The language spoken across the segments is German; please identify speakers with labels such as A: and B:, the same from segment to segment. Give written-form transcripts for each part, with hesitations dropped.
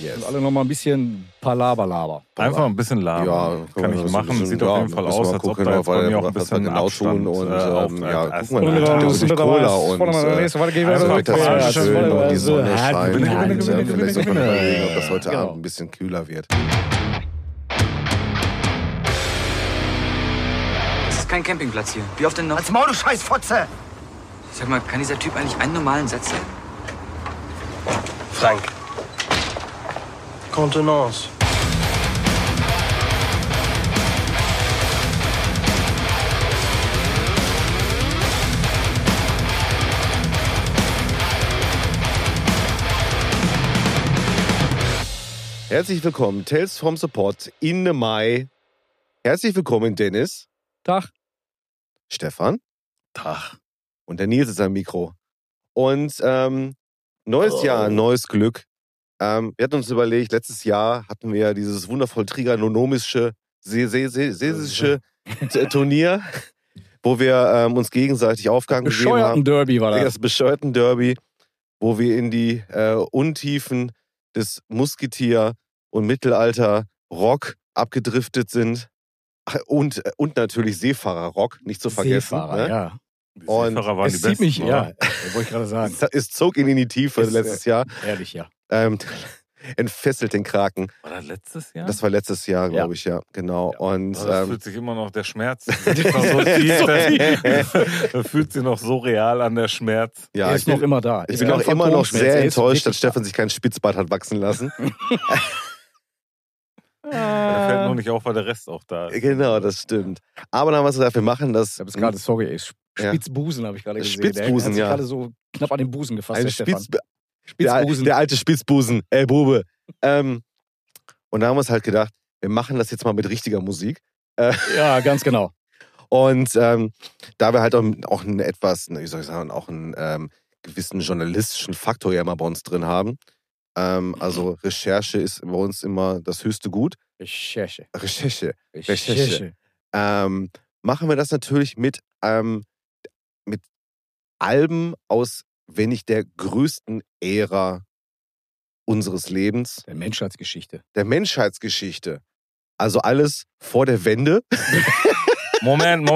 A: Yes.
B: Und alle nochmal ein bisschen Palaberlaber.
C: Einfach ein bisschen labern.
A: Ja,
C: kann ich machen. Sieht auf jeden Fall aus, als ob da jetzt bei mir auch ein bisschen
A: genau
C: Abstand
A: tun und
C: auf
A: ja, guck mal,
B: Und
A: da
B: dann
A: sich Cola und
B: also
A: wird das ja schön und die Sonne scheint.
C: Gewinne.
A: Vielleicht sollte man überlegen, ob das heute
B: Genau.
A: Abend ein bisschen kühler wird.
D: Das ist kein Campingplatz hier. Wie oft denn noch?
E: Als Maul, du Scheißfotze!
D: Sag mal, kann dieser Typ eigentlich einen normalen Satz sagen?
E: Frank. Contenance.
A: Herzlich willkommen, Tales from Support in the Mai. Herzlich willkommen, Dennis.
B: Tag.
A: Stefan.
C: Tag.
A: Und der Nils ist am Mikro. Und neues Jahr, neues Glück. Wir hatten uns überlegt, letztes Jahr hatten wir ja dieses wundervoll trigonomische, sesische Turnier, wo wir uns gegenseitig Aufgaben gegeben
B: Bescheuerten
A: haben.
B: Derby war das.
A: Das bescheuerten Derby, wo wir in die Untiefen des Musketier- und Mittelalter-Rock abgedriftet sind. Und natürlich Seefahrer-Rock, nicht zu vergessen.
B: Seefahrer,
A: ne?
B: ja.
C: Die
A: Und
C: Seefahrer waren die
B: Es zieht
C: besten,
B: mich,
C: oder?
B: ja, wollte ich gerade sagen.
A: Es zog ihn in die Tiefe
B: Ist,
A: letztes Jahr.
B: Ehrlich, ja.
A: Entfesselt den Kraken.
C: War das letztes Jahr?
A: Das war letztes Jahr, glaube ich, ja. Genau. Und
C: Aber das fühlt sich immer noch, der Schmerz ist noch so tief, da fühlt sich noch so real an, der Schmerz.
A: ja,
B: Er ist noch immer da.
A: ich bin auch immer noch sehr enttäuscht, dass Stefan sich kein Spitzbart hat wachsen lassen.
C: Da fällt nur nicht auf, weil der Rest auch da ist.
A: Genau, das stimmt. Aber dann haben wir gesagt, wir machen das.
B: Ich habe es gerade, sorry, ey,
A: Ja.
B: Spitzbusen habe ich gerade gesehen.
A: Spitzbusen,
B: der
A: ja.
B: hat sich gerade so knapp an den Busen gefasst,
A: Ein
B: der Stefan.
A: Spitzbusen. Der alte Spitzbusen. Ey, Bube. Und da haben wir uns halt gedacht, wir machen das jetzt mal mit richtiger Musik.
B: Ja, ganz genau.
A: Und da wir halt auch einen etwas, wie soll ich sagen, auch einen gewissen journalistischen Faktor ja immer bei uns drin haben. Also Recherche ist bei uns immer das höchste Gut.
B: Recherche.
A: Recherche. Machen wir das natürlich mit Alben aus, wenn nicht der größten Ära unseres Lebens,
B: Der Menschheitsgeschichte.
A: der Menschheitsgeschichte. Also alles vor der Wende.
C: Moment.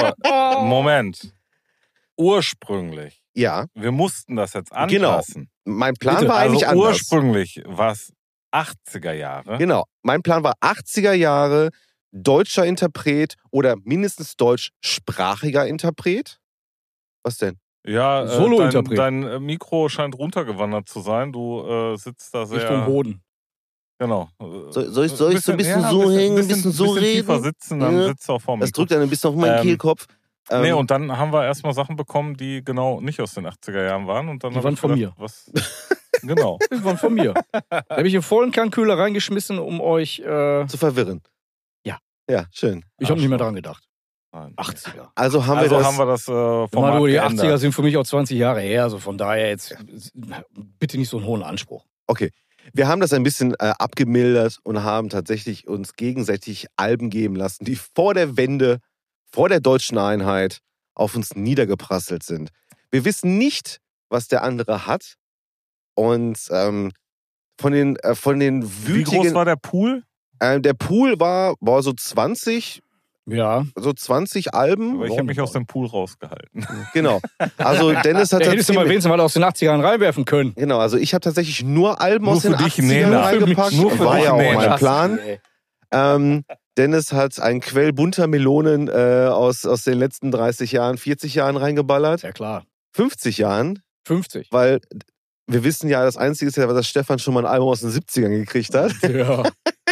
C: Ursprünglich.
A: Ja,
C: Wir mussten das jetzt
A: Genau.
C: anpassen.
A: mein Plan
B: Bitte,
A: war eigentlich
C: Also
A: anders.
C: ursprünglich war es 80er Jahre.
A: Genau, mein Plan war 80er Jahre, deutscher Interpret oder mindestens deutschsprachiger Interpret. Was denn?
C: Ja,
B: Solo-Interpret.
C: dein Mikro scheint runtergewandert zu sein. Du sitzt da sehr...
B: Richtung Boden.
C: Genau.
A: Soll ich so ein bisschen so hängen, ein bisschen so
C: tiefer
A: reden?
C: sitzen, dann
A: Ja.
C: sitzt du auch vor mir.
A: Das drückt dann ein bisschen auf meinen Kehlkopf.
C: Nee, und dann haben wir erstmal Sachen bekommen, die genau nicht aus den 80er Jahren waren. Und dann
B: Die
C: hab
B: waren
C: ich
B: von
C: gedacht, Was? Genau.
B: Das war von mir. Da habe ich in vollen Kahnkühler reingeschmissen, um euch.
A: zu verwirren.
B: Ja.
A: Ja, schön.
B: Ich habe nicht mehr dran gedacht.
C: Nein.
B: 80er.
A: Also haben
C: Also
A: wir das.
C: haben wir das Format
B: Mal du, die
C: geändert.
B: 80er sind für mich auch 20 Jahre her, also von daher jetzt bitte nicht so einen hohen Anspruch.
A: Okay. Wir haben das ein bisschen abgemildert und haben tatsächlich uns gegenseitig Alben geben lassen, die vor der Wende, vor der deutschen Einheit auf uns niedergeprasselt sind. Wir wissen nicht, was der andere hat. Und von den
C: Wie groß
A: wütigen.
C: war der Pool?
A: Der Pool war so 20
B: Ja.
A: Alben.
C: Aber ich habe mich aus dem Pool rausgehalten.
A: Genau. Also Dennis hat
B: Da hättest du mal wenigstens mal aus den 80ern reinwerfen können.
A: Genau, also ich habe tatsächlich nur Alben
C: Nur
A: aus den
C: für dich,
A: 80ern
C: Nena.
A: reingepackt.
C: Nur für
A: war
C: dich,
A: ja auch
C: Nena.
A: mein Plan.
B: Ey.
A: Dennis hat einen Quell bunter Melonen aus den letzten 30 Jahren, 40 Jahren reingeballert.
B: Ja klar.
A: 50 Jahren,
B: 50.
A: weil wir wissen ja, das Einzige ist ja, was Stefan schon mal ein Album aus den 70ern gekriegt hat.
B: Ja.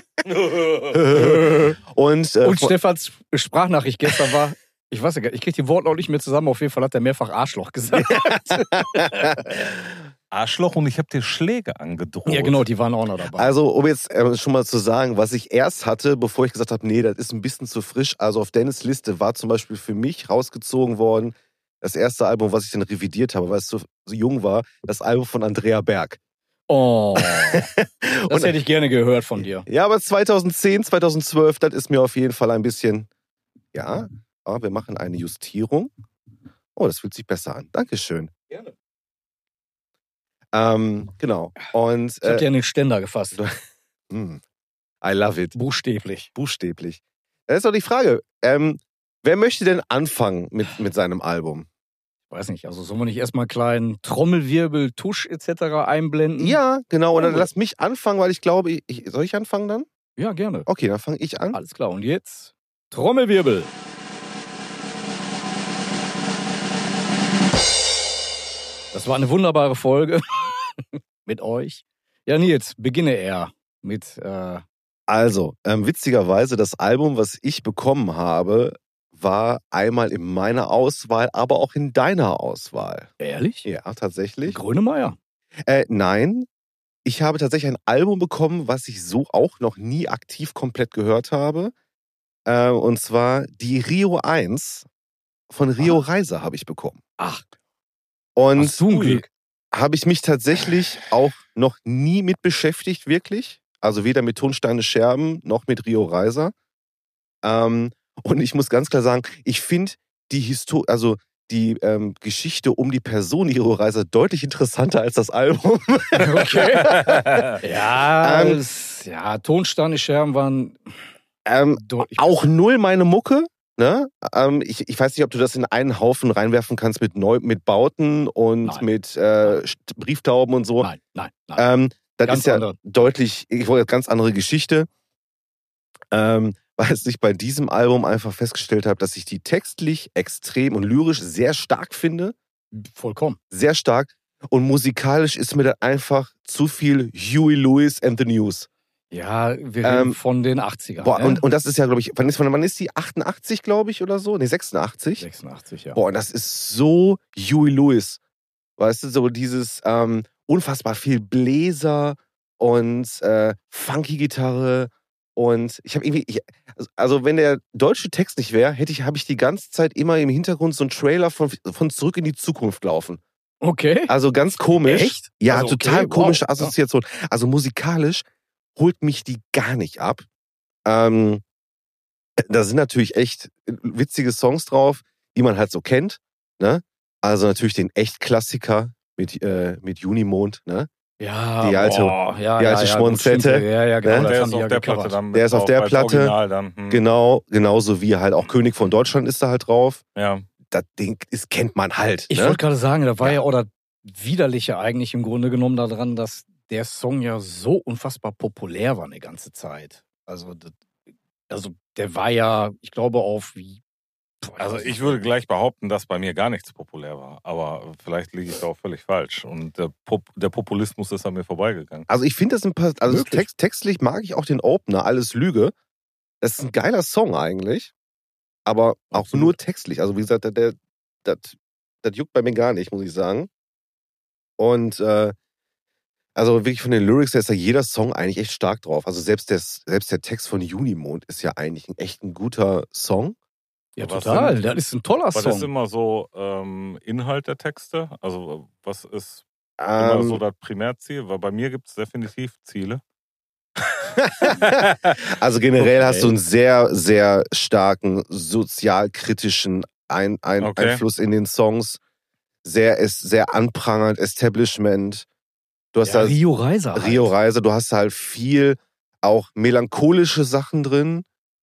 A: Und
B: Stefans Sprachnachricht gestern war, ich weiß ja gar nicht, ich kriege die Worte auch nicht mehr zusammen, auf jeden Fall hat er mehrfach Arschloch gesagt.
C: Arschloch und ich habe dir Schläge angedroht.
B: Ja genau, die waren auch noch dabei.
A: Also, um jetzt schon mal zu sagen, was ich erst hatte, bevor ich gesagt habe, nee, das ist ein bisschen zu frisch. Also auf Dennis Liste war zum Beispiel für mich rausgezogen worden, das erste Album, was ich dann revidiert habe, weil es so jung war, das Album von Andrea Berg.
B: Oh, das hätte ich gerne gehört von dir.
A: Ja, aber 2010, 2012, das ist mir auf jeden Fall ein bisschen, ja, aber wir machen eine Justierung. Oh, das fühlt sich besser an. Dankeschön.
B: Gerne.
A: Genau. Und
B: Ich hab dir an den Ständer gefasst.
A: I love it.
B: Buchstäblich.
A: Buchstäblich. Das ist doch die Frage. Wer möchte denn anfangen mit seinem Album?
B: Weiß nicht, also sollen wir nicht erstmal einen kleinen Trommelwirbel, Tusch etc. einblenden?
A: Ja, genau. Und dann
B: Ja,
A: lass mich anfangen, weil ich glaube, soll ich anfangen dann?
B: Ja, gerne.
A: Okay, dann fange ich an.
B: Alles klar, und jetzt Trommelwirbel. Das war eine wunderbare Folge mit euch. Ja, Nils, beginne er mit...
A: Also, witzigerweise, das Album, was ich bekommen habe, war einmal in meiner Auswahl, aber auch in deiner Auswahl.
B: Ehrlich?
A: Ja, tatsächlich.
B: Grönemeyer?
A: Nein, ich habe tatsächlich ein Album bekommen, was ich so auch noch nie aktiv komplett gehört habe. Und zwar die Rio 1 von Rio Reiser habe ich bekommen.
B: Ach,
A: Und
B: hast du ein Glück.
A: habe ich mich tatsächlich auch noch nie mit beschäftigt, wirklich. Also weder mit Tonsteine Scherben noch mit Rio Reiser. Und ich muss ganz klar sagen, ich finde die Geschichte um die Person Rio Reiser deutlich interessanter als das Album.
B: Okay. Ja, Tonsteine Scherben waren deutlich
A: Auch null meine Mucke. Ne? Ich weiß nicht, ob du das in einen Haufen reinwerfen kannst mit Bauten und
B: Nein.
A: mit Brieftauben und so.
B: Nein.
A: Das
B: Ganz
A: ist ja
B: andere.
A: deutlich, ich wollte ganz andere Geschichte. Weil ich bei diesem Album einfach festgestellt habe, dass ich die textlich extrem und lyrisch sehr stark finde.
B: Vollkommen.
A: Sehr stark. Und musikalisch ist mir dann einfach zu viel Huey Lewis and the News.
B: Ja, wir reden von den 80ern.
A: Boah,
B: ne?
A: und das ist ja, glaube ich, wann ist die? 88, glaube ich, oder so? Nee, 86.
B: 86, ja.
A: Boah, und das ist so Huey Lewis. Weißt du, so dieses unfassbar viel Bläser und funky Gitarre. Und ich habe irgendwie, also wenn der deutsche Text nicht wäre, habe ich die ganze Zeit immer im Hintergrund so einen Trailer von Zurück in die Zukunft laufen.
B: Okay.
A: Also ganz komisch.
B: Echt?
A: Ja,
B: Also, okay,
A: total komische
B: wow.
A: Assoziation. Also musikalisch holt mich die gar nicht ab. Da sind natürlich echt witzige Songs drauf, die man halt so kennt. Ne? Also natürlich den Echt-Klassiker mit Junimond. Ne?
B: Ja,
A: die alte Schmonzette.
B: Ja, genau.
A: Ne?
B: Das
C: Der
B: haben
C: ist
B: die
C: auf
B: ja
C: der Platte
B: gecovert.
C: dann.
A: Der ist auf der
C: als
A: Platte.
C: Original dann.
A: Genau, genauso wie halt auch König von Deutschland ist da halt drauf.
C: Ja.
A: Das Ding kennt man halt.
B: Ich
A: ne?
B: wollte gerade sagen, da war ja auch das Widerliche eigentlich im Grunde genommen daran, dass der Song ja so unfassbar populär war eine ganze Zeit. Also der war ja, ich glaube,
C: Also ich würde gleich behaupten, dass bei mir gar nichts populär war. Aber vielleicht liege ich da auch völlig falsch. Und der Populismus ist an mir vorbeigegangen.
A: Also ich finde textlich mag ich auch den Opener, Alles Lüge. Das ist ein geiler Song eigentlich. Aber auch
B: Absolut.
A: nur textlich. Also wie gesagt, das juckt bei mir gar nicht, muss ich sagen. Und also wirklich von den Lyrics her ist da jeder Song eigentlich echt stark drauf. Also selbst der Text von Junimond ist ja eigentlich echt ein guter Song.
B: Ja,
C: Was
B: total.
C: denn?
B: Das ist ein toller
C: Was ist
B: Song.
C: immer so Inhalt der Texte? Also was ist immer so das Primärziel? Weil bei mir gibt es definitiv Ziele.
A: Also generell hast du einen sehr, sehr starken sozialkritischen Einfluss in den Songs. Ist sehr anprangernd, Establishment. Du hast
B: Ja, Rio Reiser. Halt.
A: Rio Reiser, du hast halt viel auch melancholische Sachen drin.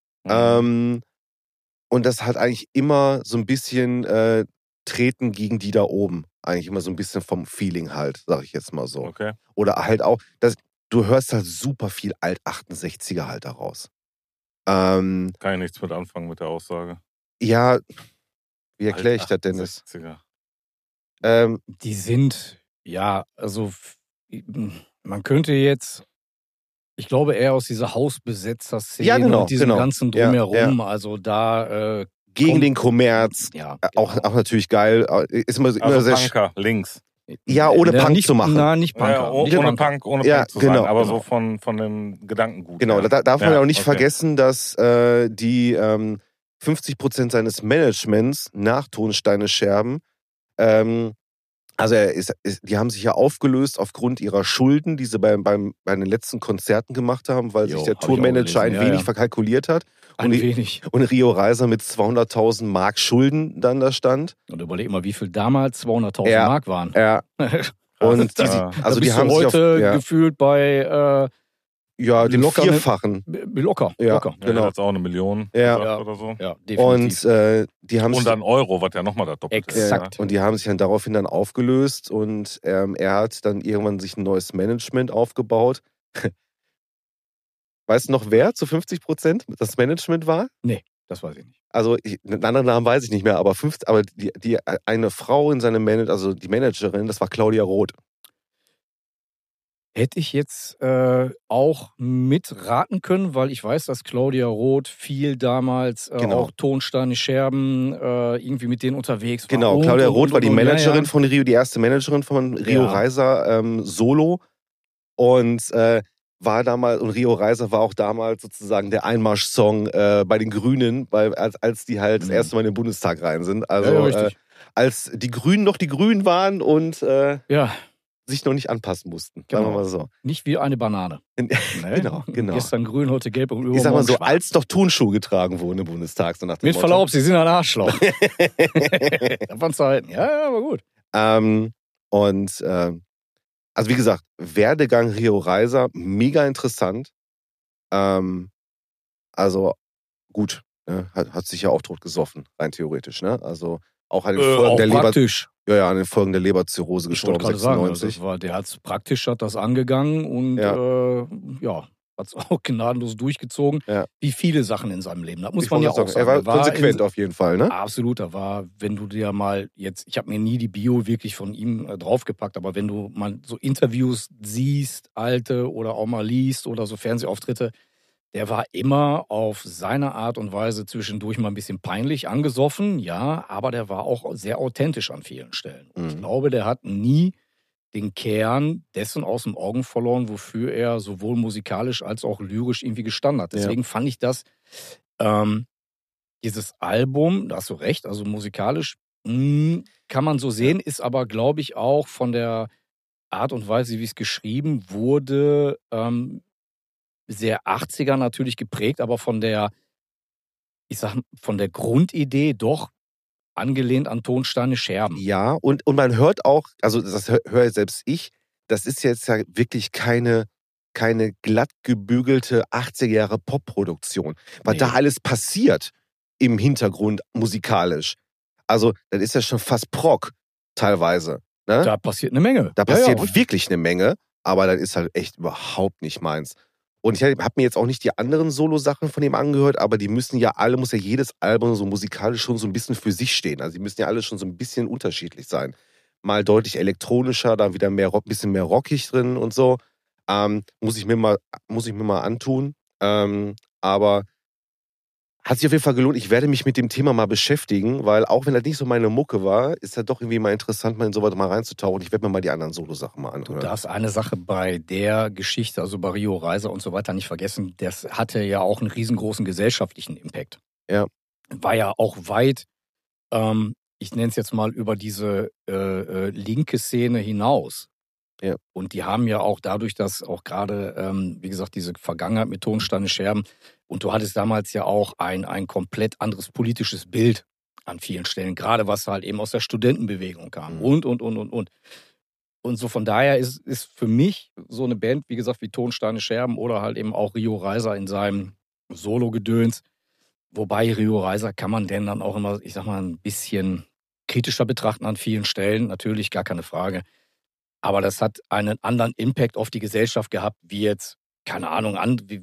A: Und das hat eigentlich immer so ein bisschen Treten gegen die da oben. Eigentlich immer so ein bisschen vom Feeling halt, sag ich jetzt mal so.
C: Okay.
A: Oder halt auch, du hörst halt super viel Alt-68er halt daraus.
C: Kann ich nichts mit anfangen mit der Aussage.
A: Ja, wie erkläre ich das, Dennis?
C: 68er.
B: Die sind, ja, also man könnte jetzt, ich glaube eher aus dieser Hausbesetzer-Szene
A: Ja, genau,
B: und diesem
A: genau.
B: ganzen Drumherum, also da
A: Gegen den Kommerz.
B: ja,
A: Auch natürlich geil. Ist immer
C: Also
A: sehr
C: Punker, links.
A: Ja, ohne Punk
B: nicht,
A: zu machen.
B: Na, nicht Punker.
C: Ja,
B: nicht
C: ohne
B: Punker.
C: Punk, ohne
A: Ja,
C: Punk zu
A: genau,
C: sein, aber
A: genau.
C: so von dem Gedankengut.
A: Genau,
C: her.
A: da darf man ja auch nicht
C: okay.
A: vergessen, dass die 50% seines Managements nach Tonsteine Scherben, also die haben sich ja aufgelöst aufgrund ihrer Schulden, die sie bei den letzten Konzerten gemacht haben, weil sich der
B: hab ich auch
A: Tourmanager ein
B: gelesen, ja,
A: wenig
B: ja.
A: verkalkuliert hat.
B: Ein wenig.
A: Und Rio Reiser mit 200.000 Mark Schulden dann da stand.
B: Und überleg mal, wie viel damals 200.000
A: Ja.
B: Mark waren.
A: Ja. Und
C: Ja.
A: also die
B: bist
A: haben
B: du
A: sich
B: heute gefühlt bei
A: den
B: locker
A: Vierfachen.
B: locker.
A: Ja.
B: locker.
C: Ja,
A: Genau.
C: jetzt auch 1 Million
A: Ja.
C: gesagt oder so.
B: Ja, definitiv.
A: Und die haben
C: Und
A: sich
C: dann Euro, was ja nochmal das Doppelte ist.
B: Exakt.
A: und die haben sich dann daraufhin dann aufgelöst und er hat dann irgendwann sich ein neues Management aufgebaut. Weißt du noch, wer zu 50% das Management war?
B: Das weiß ich nicht.
A: Also einen anderen Namen weiß ich nicht mehr, aber die eine Frau in seinem Manager, also die Managerin, das war Claudia Roth.
B: Hätte ich jetzt auch mitraten können, weil ich weiß, dass Claudia Roth viel damals
A: Genau.
B: auch Tonsteine, Scherben irgendwie mit denen unterwegs war.
A: Genau,
B: Und,
A: Claudia
B: und,
A: Roth war die
B: und,
A: Managerin
B: ja.
A: von Rio, die erste Managerin von Rio
B: Ja.
A: Reiser Solo. Und war damals, und Rio Reiser war auch damals sozusagen der Einmarsch-Song bei den Grünen, als die halt das erste Mal in den Bundestag rein sind. Also
B: Ja, richtig.
A: als die Grünen noch die Grünen waren und
B: Ja,
A: sich noch nicht anpassen mussten. Sagen wir
B: Genau.
A: mal so.
B: nicht wie eine Banane. Ne?
A: Genau.
B: Gestern grün, heute gelb und
A: Ich sag mal
B: übermorgen
A: so,
B: schwarz.
A: als noch Turnschuhe getragen wurden im Bundestag. So nach dem
B: Mit
A: Motto.
B: Verlaub, Sie sind ein Arschloch. Davon zu halten. Ja, aber gut.
A: Also wie gesagt, Werdegang Rio Reiser, mega interessant. Also gut, ne, hat sich ja auch tot gesoffen, rein theoretisch. Ne? Also auch an den Folgen
B: auch
A: der Leber,
B: praktisch.
A: ja, an den Folgen der Leberzirrhose
B: Ich wollte
A: gestorben,
B: gerade sagen,
A: 96.
B: der hat's praktisch, hat das angegangen und hat es auch gnadenlos durchgezogen.
A: Ja.
B: Wie viele Sachen in seinem Leben. Das muss
A: Ich
B: man ja
A: wollte
B: auch
A: sagen,
B: sagen.
A: er war konsequent auf jeden Fall, ne?
B: Absolut, da war, wenn du dir mal jetzt, ich habe mir nie die Bio wirklich von ihm draufgepackt, aber wenn du mal so Interviews siehst, alte oder auch mal liest oder so Fernsehauftritte, der war immer auf seine Art und Weise zwischendurch mal ein bisschen peinlich angesoffen, ja, aber der war auch sehr authentisch an vielen Stellen. Und ich glaube, der hat nie den Kern dessen aus den Augen verloren, wofür er sowohl musikalisch als auch lyrisch irgendwie gestanden hat. Deswegen fand ich das, dieses Album, da hast du recht, also musikalisch kann man so sehen, ist aber, glaube ich, auch von der Art und Weise, wie es geschrieben wurde, sehr 80er natürlich geprägt, aber von der Grundidee doch angelehnt an Tonsteine Scherben.
A: Ja, und man hört auch, also das höre selbst ich, das ist jetzt ja wirklich keine glatt gebügelte 80er Jahre Popproduktion. Was
B: Nee.
A: da alles passiert im Hintergrund musikalisch. Also, das ist ja schon fast Prog teilweise. Ne?
B: Da passiert eine Menge.
A: Da passiert
B: und
A: wirklich eine Menge, aber das ist halt echt überhaupt nicht meins. Und ich habe mir jetzt auch nicht die anderen Solo-Sachen von ihm angehört, aber die muss ja jedes Album so musikalisch schon so ein bisschen für sich stehen. Also die müssen ja alle schon so ein bisschen unterschiedlich sein. Mal deutlich elektronischer, dann wieder mehr bisschen mehr rockig drin und so. Muss ich mir mal antun. Aber hat sich auf jeden Fall gelohnt. Ich werde mich mit dem Thema mal beschäftigen, weil auch wenn das nicht so meine Mucke war, ist das doch irgendwie mal interessant, mal in sowas mal reinzutauchen. Ich werde mir mal die anderen Solo-Sachen mal
B: Du
A: anhören.
B: darfst eine Sache bei der Geschichte, also bei Rio Reiser und so weiter, nicht vergessen. Das hatte ja auch einen riesengroßen gesellschaftlichen Impact.
A: Ja.
B: War ja auch weit, ich nenne es jetzt mal, über diese linke Szene hinaus.
A: Ja.
B: Und die haben ja auch dadurch, dass auch gerade, wie gesagt, diese Vergangenheit mit Tonsteine Scherben, und du hattest damals ja auch ein komplett anderes politisches Bild an vielen Stellen, gerade was halt eben aus der Studentenbewegung kam und. Und so von daher ist für mich so eine Band, wie gesagt, wie Tonsteine Scherben oder halt eben auch Rio Reiser in seinem Solo-Gedöns. Wobei Rio Reiser kann man denn dann auch immer, ich sag mal, ein bisschen kritischer betrachten an vielen Stellen. Natürlich, gar keine Frage. Aber das hat einen anderen Impact auf die Gesellschaft gehabt, wie jetzt, keine Ahnung,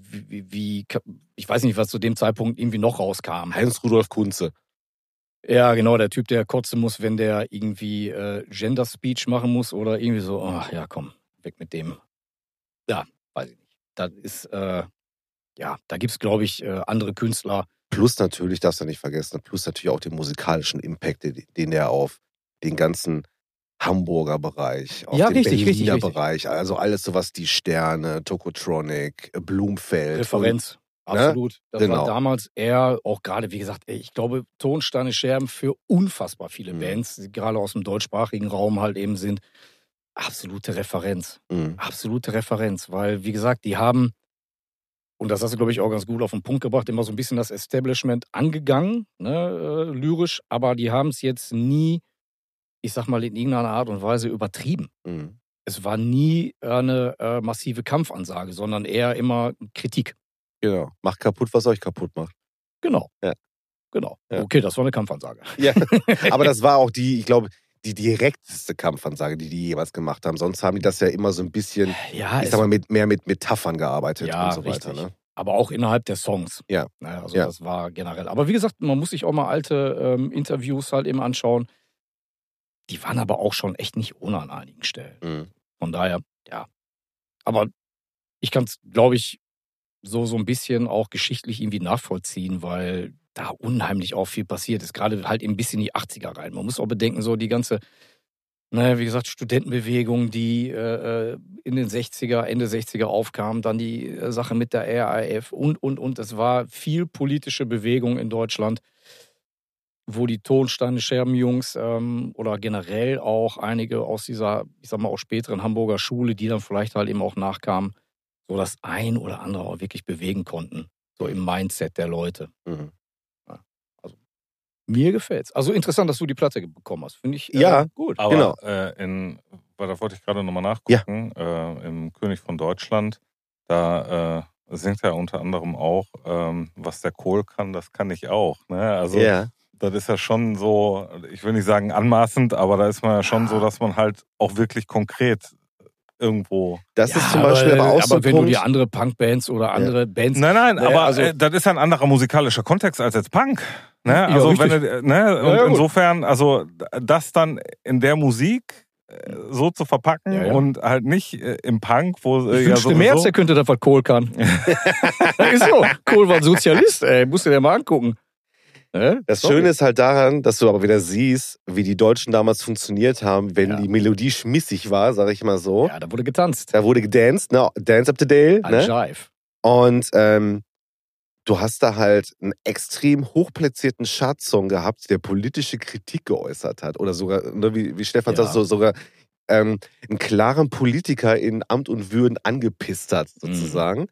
B: ich weiß nicht, was zu dem Zeitpunkt irgendwie noch rauskam.
A: Heinz-Rudolf Kunze.
B: Ja, genau, der Typ, der kotzen muss, wenn der irgendwie Gender Speech machen muss oder irgendwie so, ach ja, komm, weg mit dem. Ja, weiß ich nicht. Das ist, da gibt es, glaube ich, andere Künstler.
A: Plus natürlich, darfst du nicht vergessen, plus natürlich auch den musikalischen Impact, den er auf den ganzen Hamburger Bereich, auf den Berliner Bereich, also alles so was die Sterne, Tokotronic, Blumfeld.
B: Referenz.
A: Und,
B: absolut. Das
A: genau.
B: war damals eher auch gerade, wie gesagt, ich glaube, Tonsteine Scherben für unfassbar viele Bands, die gerade aus dem deutschsprachigen Raum halt eben sind, absolute Referenz. Absolute Referenz, weil, wie gesagt, die haben, und das hast du, glaube ich, auch ganz gut auf den Punkt gebracht, immer so ein bisschen das Establishment angegangen, ne, lyrisch, aber die haben es jetzt nie, ich sag mal, in irgendeiner Art und Weise übertrieben. es war nie eine massive Kampfansage, sondern eher immer Kritik.
A: Genau. Macht kaputt, was euch kaputt macht.
B: Genau.
A: Ja.
B: Genau.
A: Ja.
B: Okay, das war eine Kampfansage.
A: Ja. Aber das war auch ich glaube, die direkteste Kampfansage, die jemals gemacht haben. Sonst haben die das ja immer so ein bisschen,
B: Ja,
A: ich sag mal, mehr mit Metaphern gearbeitet
B: Ja,
A: und so weiter.
B: richtig.
A: Ne?
B: Aber auch innerhalb der Songs.
A: Ja.
B: Naja, also
A: Ja.
B: das war generell. Aber wie gesagt, man muss sich auch mal alte Interviews halt eben anschauen. Die waren aber auch schon echt nicht ohne an einigen Stellen.
A: Mhm.
B: Von daher, ja. Aber ich kann es, glaube ich, so ein bisschen auch geschichtlich irgendwie nachvollziehen, weil da unheimlich auch viel passiert ist. Gerade halt eben ein bisschen in die 80er rein. Man muss auch bedenken, so die ganze, wie gesagt, Studentenbewegung, die in den 60er, Ende 60er aufkam, dann die Sache mit der RAF und. Es war viel politische Bewegung in Deutschland, wo die Tonsteine-Scherben-Jungs oder generell auch einige aus dieser, ich sag mal, auch späteren Hamburger Schule, die dann vielleicht halt eben auch nachkamen, so das ein oder andere auch wirklich bewegen konnten. So im Mindset der Leute.
A: Mhm.
B: Also mir gefällt's. Also interessant, dass du die Platte bekommen hast. Finde ich
A: Ja,
B: gut.
C: Aber
A: Genau.
C: weil da wollte ich gerade nochmal nachgucken, im König von Deutschland, da singt er unter anderem auch, was der Kohl kann, das kann ich auch. Ne? Also
A: Ja.
C: das ist ja schon so, ich will nicht sagen anmaßend, aber da ist man ja schon so, dass man halt auch wirklich konkret irgendwo...
A: Das ist zum Beispiel aber auch so ein
B: wenn du
A: Punkt.
B: dir andere Punkbands oder andere Bands...
C: Nein,
B: Naja,
C: aber
B: also-
C: das ist ja ein anderer musikalischer Kontext als jetzt Punk. Ne?
B: Ja,
C: Also
B: richtig.
C: und
B: Ja, gut.
C: insofern, also das dann in der Musik so zu verpacken
B: Ja.
C: und halt nicht im Punk, wo
B: Ich
C: ja
B: wünschte Merz,
C: sowieso...
B: der könnte das, was Kohl kann. Ist so. Kohl war ein Sozialist, ey. Musst du dir mal angucken.
A: Das
B: Sorry.
A: Schöne ist halt daran, dass du aber wieder siehst, wie die Deutschen damals funktioniert haben, wenn
B: Ja.
A: die Melodie schmissig war, sag ich mal so.
B: Ja, da wurde getanzt.
A: Da wurde gedanced, ne? Dance up the Dale.
B: Ein
A: Ne?
B: Jive.
A: Und du hast da halt einen extrem hochplatzierten Chartsong gehabt, der politische Kritik geäußert hat. Oder sogar, ne, wie Stefan
B: Ja.
A: sagt, sogar einen klaren Politiker in Amt und Würden angepisst hat, sozusagen.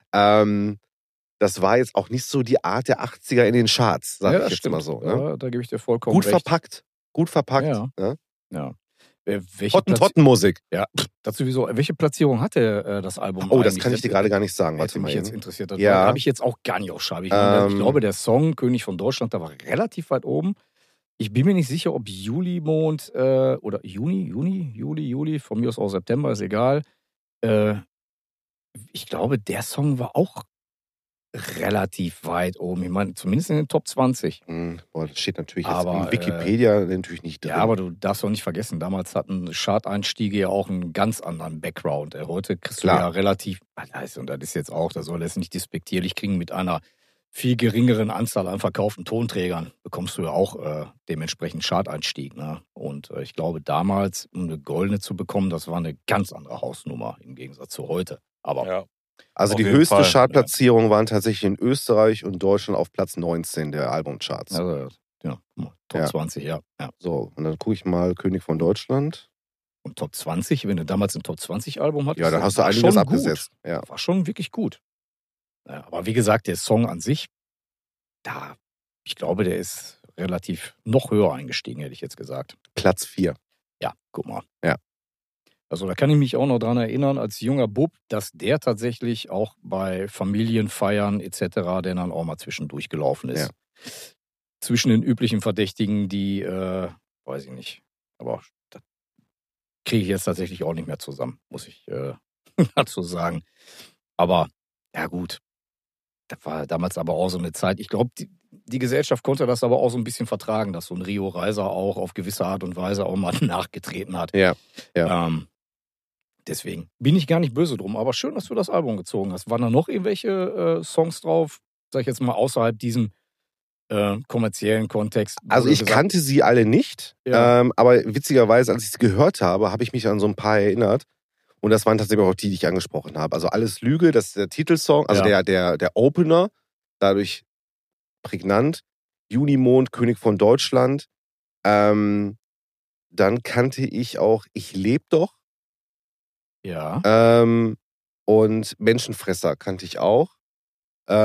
A: Das war jetzt auch nicht so die Art der 80er in den Charts, sag
B: Ja,
A: ich
B: das
A: jetzt
B: stimmt.
A: mal so. Ne?
B: Ja, da gebe ich dir vollkommen
A: Gut
B: recht.
A: verpackt. Gut verpackt.
B: Ja.
A: Ne?
B: Ja. Welche
A: Hottenmusik.
B: Ja, das sowieso. Welche Platzierung hatte das Album?
A: Oh, das
B: eigentlich?
A: kann ich dir gerade gar nicht sagen.
B: Hätte
A: Warte mal
B: mich jetzt
A: eben.
B: interessiert. Das
A: Ja.
B: habe ich jetzt auch gar nicht auf Scheibe. Ich glaube, der Song König von Deutschland, da war relativ weit oben. Ich bin mir nicht sicher, ob Julimond oder Juli, von mir aus auch September, ist egal. Ich glaube, der Song war auch relativ weit oben. Ich meine, zumindest in den Top 20.
A: Boah, das steht natürlich jetzt
B: Aber,
A: in Wikipedia natürlich nicht drin.
B: Ja, aber du darfst auch nicht vergessen, damals hatten Chart-Einstiege ja auch einen ganz anderen Background. Heute kriegst du
A: Klar.
B: ja relativ, und das ist jetzt auch, das soll jetzt nicht despektierlich klingen, mit einer viel geringeren Anzahl an verkauften Tonträgern bekommst du ja auch dementsprechend Chart-Einstieg. Ne? Und ich glaube, damals, um eine goldene zu bekommen, das war eine ganz andere Hausnummer im Gegensatz zu heute. Aber
C: Ja.
A: Also
C: Auf
A: die
C: jeden
A: höchste
C: Fall,
A: Chartplatzierung waren tatsächlich in Österreich und Deutschland auf Platz 19 der Albumcharts.
B: also, ja, Top
A: Ja.
B: 20, ja.
A: So, und dann gucke ich mal König von Deutschland.
B: Und Top 20, wenn du damals ein Top 20 Album hattest,
A: Ja, dann hast du
B: war
A: einiges
B: schon
A: abgesetzt. Ja.
B: Gut. War schon wirklich gut. Ja, aber wie gesagt, der Song an sich, ich glaube, der ist relativ noch höher eingestiegen, hätte ich jetzt gesagt.
A: Platz 4.
B: Ja, guck mal.
A: Ja.
B: Also da kann ich mich auch noch dran erinnern, als junger Bub, dass der tatsächlich auch bei Familienfeiern etc., der dann auch mal zwischendurch gelaufen ist.
A: Ja.
B: Zwischen den üblichen Verdächtigen, die, weiß ich nicht, aber das kriege ich jetzt tatsächlich auch nicht mehr zusammen, muss ich dazu sagen. Aber, ja gut, das war damals aber auch so eine Zeit, ich glaube, die Gesellschaft konnte das aber auch so ein bisschen vertragen, dass so ein Rio Reiser auch auf gewisse Art und Weise auch mal nachgetreten hat.
A: Ja.
B: Deswegen bin ich gar nicht böse drum, aber schön, dass du das Album gezogen hast. Waren da noch irgendwelche Songs drauf, sag ich jetzt mal, außerhalb diesem kommerziellen Kontext?
A: Also ich kannte sie alle nicht,
B: Ja.
A: aber witzigerweise, als ich sie gehört habe, habe ich mich an so ein paar erinnert. Und das waren tatsächlich auch die ich angesprochen habe. Also Alles Lüge, das ist der Titelsong, also der Opener, dadurch prägnant. Junimond, König von Deutschland. Dann kannte ich auch Ich leb doch.
B: Ja.
A: Und Menschenfresser kannte ich auch.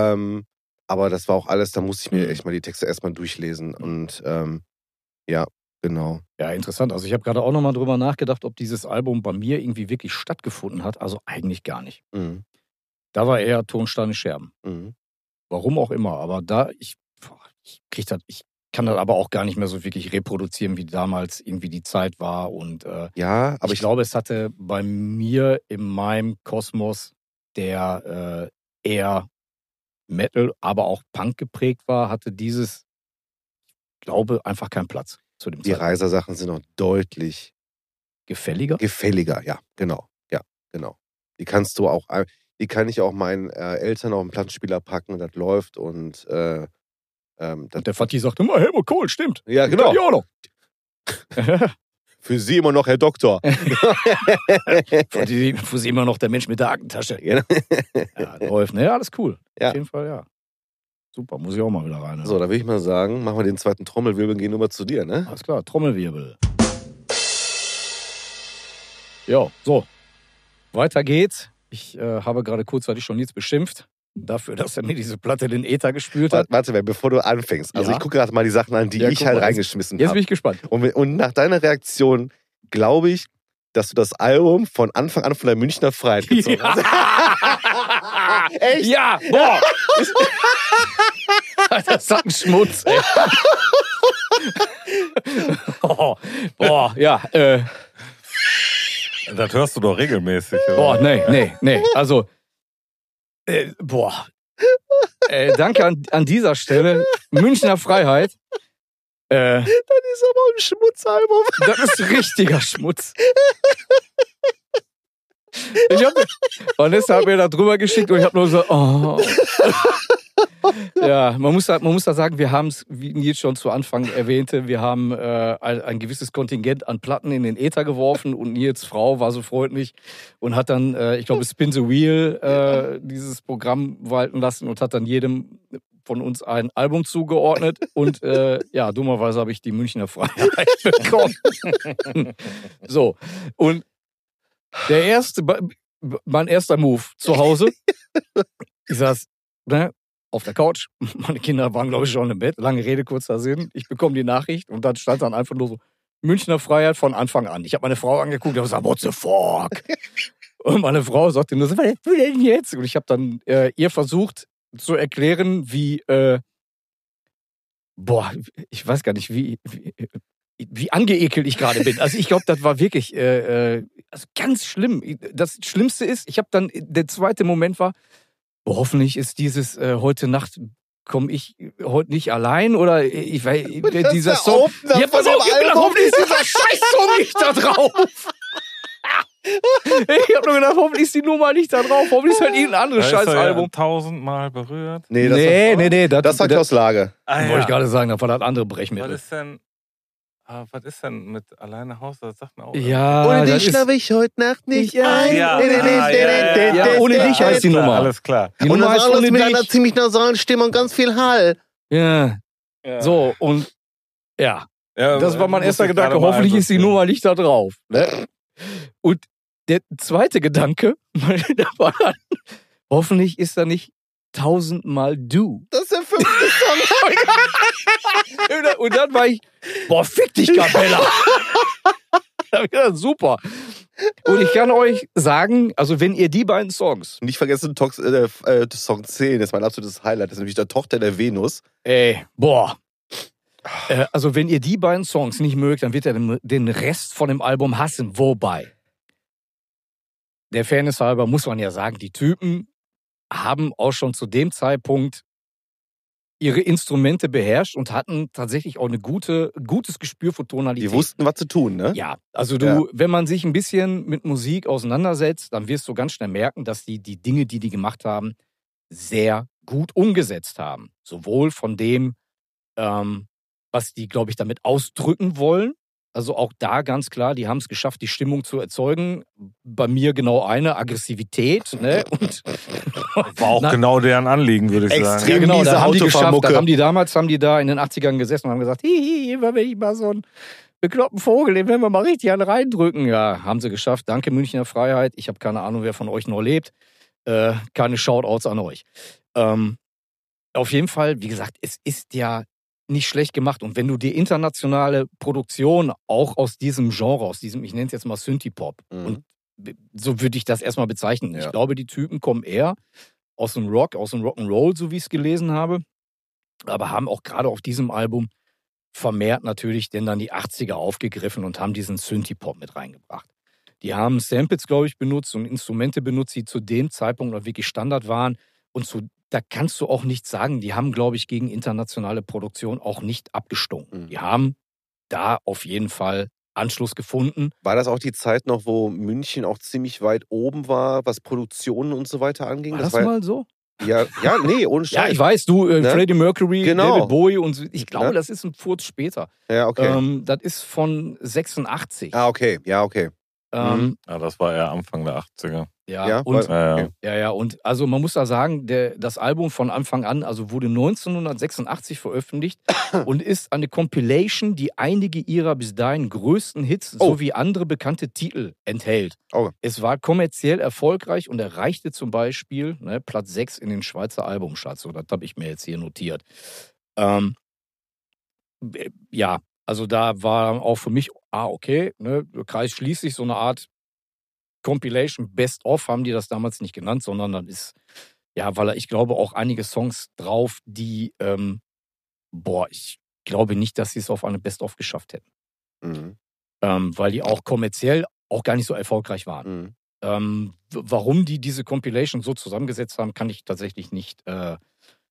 A: Aber das war auch alles, da musste ich mir echt mal die Texte erstmal durchlesen. Und ja, Genau.
B: Ja, interessant. Also ich habe gerade auch nochmal drüber nachgedacht, ob dieses Album bei mir irgendwie wirklich stattgefunden hat. Also eigentlich gar nicht.
A: Mhm.
B: Da war eher Tonsteine Scherben.
A: Mhm.
B: Warum auch immer. Aber da, ich kann das aber auch gar nicht mehr so wirklich reproduzieren, wie damals irgendwie die Zeit war. Und
A: Ja, aber
B: ich glaube, es hatte bei mir in meinem Kosmos, der eher Metal, aber auch Punk geprägt war, hatte dieses, glaube, einfach keinen Platz zu dem
A: die
B: Zeitpunkt.
A: Reiser-Sachen sind noch deutlich
B: Gefälliger?
A: gefälliger, ja, genau. Ja, genau. Die kann ich auch meinen Eltern auf den Plattenspieler packen und das läuft und
B: Und der Fatih sagt immer, Helmut Kohl, stimmt.
A: ja, genau.
B: Kann ich auch noch.
A: Für Sie immer noch Herr Doktor.
B: Für sie immer noch der Mensch mit der Aktentasche.
A: Genau.
B: Ja, läuft. Ne, alles cool.
A: Ja.
B: Auf jeden Fall, ja. Super, muss ich auch mal wieder rein.
A: So, da würde ich mal sagen, machen wir den zweiten Trommelwirbel und gehen rüber zu dir, ne?
B: Alles klar, Trommelwirbel. Ja, so. Weiter geht's. Ich habe gerade kurzzeitig schon Nils beschimpft. Dafür, dass er mir diese Platte in den Äther gespült hat.
A: Warte, bevor du anfängst. Also
B: Ja.
A: ich gucke gerade mal die Sachen an, die ich
B: guck
A: halt
B: mal,
A: reingeschmissen
B: Jetzt bin
A: habe.
B: ich gespannt.
A: Und nach deiner Reaktion glaube ich, dass du das Album von Anfang an von der Münchner Freiheit gezogen hast. Echt?
B: Ja, boah. Das hat einen Schmutz, ey. Boah, ja.
C: Das hörst du doch regelmäßig. Oder?
B: Boah, nee. Also, danke an dieser Stelle. Münchner Freiheit.
A: Das ist aber ein Schmutzalbum.
B: Das ist richtiger Schmutz. Vanessa hat mir da drüber geschickt und ich habe nur so, oh. Ja, man muss da sagen, wir haben es, wie Nils schon zu Anfang erwähnte, wir haben ein gewisses Kontingent an Platten in den Äther geworfen und Nils Frau war so freundlich und hat dann, ich glaube, Spin the Wheel, dieses Programm walten lassen und hat dann jedem von uns ein Album zugeordnet und ja, dummerweise habe ich die Münchner Freiheit bekommen. So, und mein erster Move zu Hause, ich saß auf der Couch, meine Kinder waren, glaube ich, schon im Bett, lange Rede, kurzer Sinn, ich bekomme die Nachricht und dann stand dann einfach nur so, Münchner Freiheit von Anfang an. Ich habe meine Frau angeguckt und habe gesagt, what the fuck? Und meine Frau sagte nur so, was willst du denn jetzt? Und ich habe dann ihr versucht zu erklären, wie, ich weiß gar nicht, wie angeekelt ich gerade bin. Also ich glaube, das war wirklich also ganz schlimm. Das Schlimmste ist, ich habe dann, der zweite Moment war, hoffentlich ist dieses heute Nacht komme ich heute nicht allein oder ich weiß, dieser Song. Ja, pass auf, hoffentlich ist dieser Scheiß-Song nicht da drauf. Ich habe nur gedacht, hoffentlich ist die Nummer nicht da drauf. Hoffentlich ist halt irgendein anderes Scheißalbum.
C: 1000-mal berührt.
A: Nee, das war Klaus Lage.
B: Wollte ich gerade sagen, das war das andere Brechmittel.
C: Was ist denn mit Alleine Haus? Das sagt mir auch.
B: Ja,
A: ohne dich schlafe ich heute Nacht nicht ein.
B: Ja, ohne dich heißt die Nummer.
C: Alles klar.
B: Die
A: Und
B: Nummer
A: das
B: heißt
A: alles
B: ohne
A: mit
B: dich.
A: einer ziemlich nasalen Stimme und ganz viel Hall.
B: Ja. So, und ja. Das war mein erster Gedanke.
C: gerade mal
B: Hoffentlich ist die
C: einsortieren.
B: Nummer nicht da drauf. Ne? Und der zweite Gedanke, da war dann, hoffentlich ist da nicht 1000-mal Du.
A: Das ist der 5. Song.
B: Und dann war ich, boah, fick dich, Capella. Da hab ich gedacht, super. Und ich kann euch sagen, also wenn ihr die beiden Songs,
A: Nicht vergessen, Song 10 ist mein absolutes Highlight. Das ist nämlich der Tochter der Venus.
B: Also wenn ihr die beiden Songs nicht mögt, dann wird ihr den Rest von dem Album hassen. Wobei, der Fairness halber muss man ja sagen, die Typen haben auch schon zu dem Zeitpunkt ihre Instrumente beherrscht und hatten tatsächlich auch ein gutes Gespür für Tonalität.
A: Die wussten, was zu tun, ne?
B: Ja, also
A: Ja.
B: wenn man sich ein bisschen mit Musik auseinandersetzt, dann wirst du ganz schnell merken, dass die Dinge, die gemacht haben, sehr gut umgesetzt haben. Sowohl von dem, was die, glaube ich, damit ausdrücken wollen. Also auch da ganz klar, die haben es geschafft, die Stimmung zu erzeugen. Bei mir genau eine, Aggressivität. Ne? Und
C: War auch genau deren Anliegen, würde ich sagen.
A: Extrem.
B: ja, genau,
A: miese
B: da haben die geschafft.
A: Autofahrmucke.
B: Haben die da in den 80ern gesessen und haben gesagt, wenn ich mal so einen bekloppten Vogel, den werden wir mal richtig an reindrücken. Ja, haben sie geschafft. Danke, Münchner Freiheit. Ich habe keine Ahnung, wer von euch noch lebt. Keine Shoutouts an euch. Auf jeden Fall, wie gesagt, es ist ja nicht schlecht gemacht. Und wenn du die internationale Produktion auch aus diesem Genre, aus diesem, ich nenne es jetzt mal Synthie-Pop, und so würde ich das erstmal bezeichnen.
A: Ja.
B: Ich glaube, die Typen kommen eher aus dem Rock, aus dem Rock'n'Roll, so wie ich es gelesen habe, aber haben auch gerade auf diesem Album vermehrt natürlich denn dann die 80er aufgegriffen und haben diesen Synthie-Pop mit reingebracht. Die haben Samples, glaube ich, benutzt und Instrumente benutzt, die zu dem Zeitpunkt noch wirklich Standard waren. Und da kannst du auch nichts sagen. Die haben, glaube ich, gegen internationale Produktion auch nicht abgestunken. Die haben da auf jeden Fall Anschluss gefunden.
A: War das auch die Zeit noch, wo München auch ziemlich weit oben war, was Produktionen und so weiter anging?
B: War das mal so?
A: Ja, nee, ohne Scheiß.
B: Ja, ich weiß, du,
A: Ne?
B: Freddie Mercury,
A: Genau.
B: David Bowie und so. Ich glaube,
A: Ne?
B: das ist ein Furz später.
A: Ja, okay.
B: Das ist von 86.
A: Okay. Ja, okay.
B: Ähm,
C: Ja, das war eher Anfang der 80er.
A: Ja,
B: und
A: okay.
B: Ja, und also man muss da sagen, das Album von Anfang an, also wurde 1986 veröffentlicht und ist eine Compilation, die einige ihrer bis dahin größten Hits sowie andere bekannte Titel enthält.
A: Oh.
B: Es war kommerziell erfolgreich und erreichte zum Beispiel Platz 6 in den Schweizer Albumcharts. So, das habe ich mir jetzt hier notiert. Ja, also da war auch für mich, okay, der Kreis schließt sich, so eine Art Compilation Best of haben die das damals nicht genannt, sondern dann ist, weil ich glaube auch einige Songs drauf, die, ich glaube nicht, dass sie es auf eine Best of geschafft hätten. Weil die auch kommerziell auch gar nicht so erfolgreich waren. Warum die diese Compilation so zusammengesetzt haben, kann ich tatsächlich nicht, kann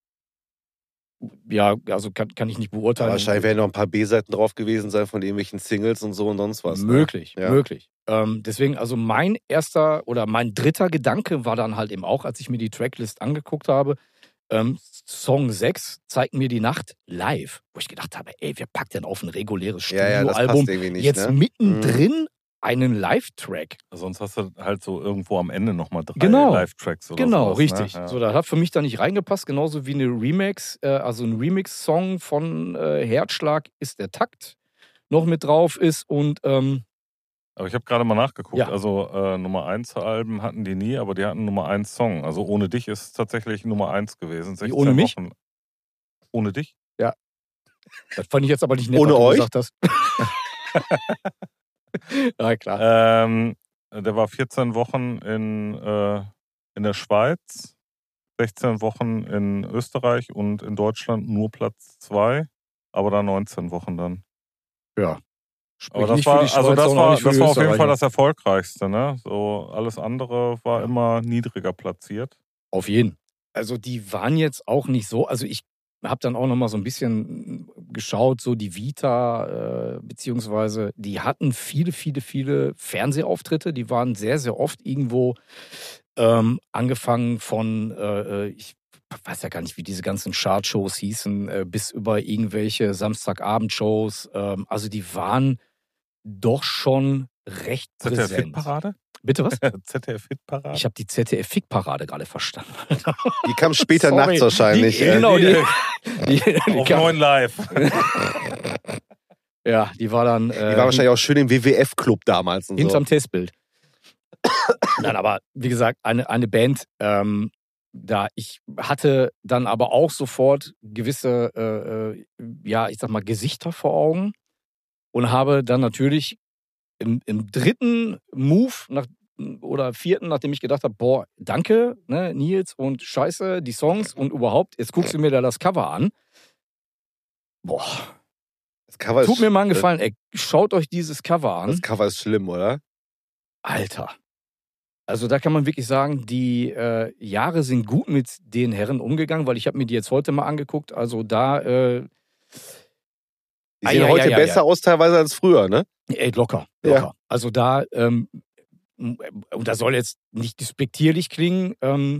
B: ich nicht beurteilen.
A: Aber wahrscheinlich werden noch ein paar B-Seiten drauf gewesen sein von irgendwelchen Singles und so und sonst was.
B: Möglich,
A: ne?
B: möglich. Deswegen, also mein dritter Gedanke war dann halt eben auch, als ich mir die Tracklist angeguckt habe, Song 6, Zeig mir die Nacht live. Wo ich gedacht habe, wer packt denn auf ein reguläres Studioalbum jetzt mittendrin einen Live-Track?
C: Sonst hast du halt so irgendwo am Ende nochmal 3 Live-Tracks oder
B: Genau,
C: sowas,
B: richtig.
C: Ne? Ja.
B: So, das hat für mich da nicht reingepasst, genauso wie eine ein Remix-Song von Herzschlag ist der Takt noch mit drauf ist und
C: Aber ich habe gerade mal nachgeguckt.
B: Ja.
C: Also Nummer 1 Alben hatten die nie, aber die hatten Nummer 1 Song. Also Ohne dich ist tatsächlich Nummer 1 gewesen. 16
B: ohne mich?
C: Wochen. Ohne dich?
B: Ja. Das fand ich jetzt aber nicht nett,
A: Ohne
B: was du
A: euch?
B: gesagt hast. Ja, klar.
C: Der war 14 Wochen in der Schweiz, 16 Wochen in Österreich und in Deutschland nur Platz 2, aber da 19 Wochen dann.
B: Ja.
C: Aber das war, das war auf jeden Fall das Erfolgreichste, ne? So alles andere war immer niedriger platziert.
B: Auf jeden. Also die waren jetzt auch nicht so, also ich habe dann auch noch mal so ein bisschen geschaut, so die Vita, beziehungsweise die hatten viele Fernsehauftritte, die waren sehr, sehr oft irgendwo angefangen von, ich weiß ja gar nicht, wie diese ganzen Chartshows hießen, bis über irgendwelche Samstagabendshows. Also die waren doch schon recht präsent.
C: ZDF-Hit-Parade?
B: Bitte was?
C: ZDF-Hit-Parade?
B: Ich habe die ZDF-Fick-Parade gerade verstanden.
A: Die kam später
B: Sorry.
A: nachts wahrscheinlich.
C: Auf
B: kam,
C: 9 Live.
B: Ja, die war dann.
A: Die war wahrscheinlich auch schön im WWF-Club damals. Und
B: hinterm Testbild. Nein, aber wie gesagt, eine Band, ich hatte dann aber auch sofort gewisse, ich sag mal, Gesichter vor Augen und habe dann natürlich im dritten Move oder vierten, nachdem ich gedacht habe, danke, ne, Nils und scheiße, die Songs und überhaupt, jetzt guckst du mir da das Cover an.
A: Das Cover
B: tut mir mal einen Gefallen, schaut euch dieses Cover an.
A: Das Cover ist schlimm, oder?
B: Alter. Also da kann man wirklich sagen, die Jahre sind gut mit den Herren umgegangen, weil ich habe mir die jetzt heute mal angeguckt. Also da...
A: die sehen heute besser aus teilweise als früher, ne?
B: Ey, locker.
A: Ja.
B: Also da, und das soll jetzt nicht despektierlich klingen,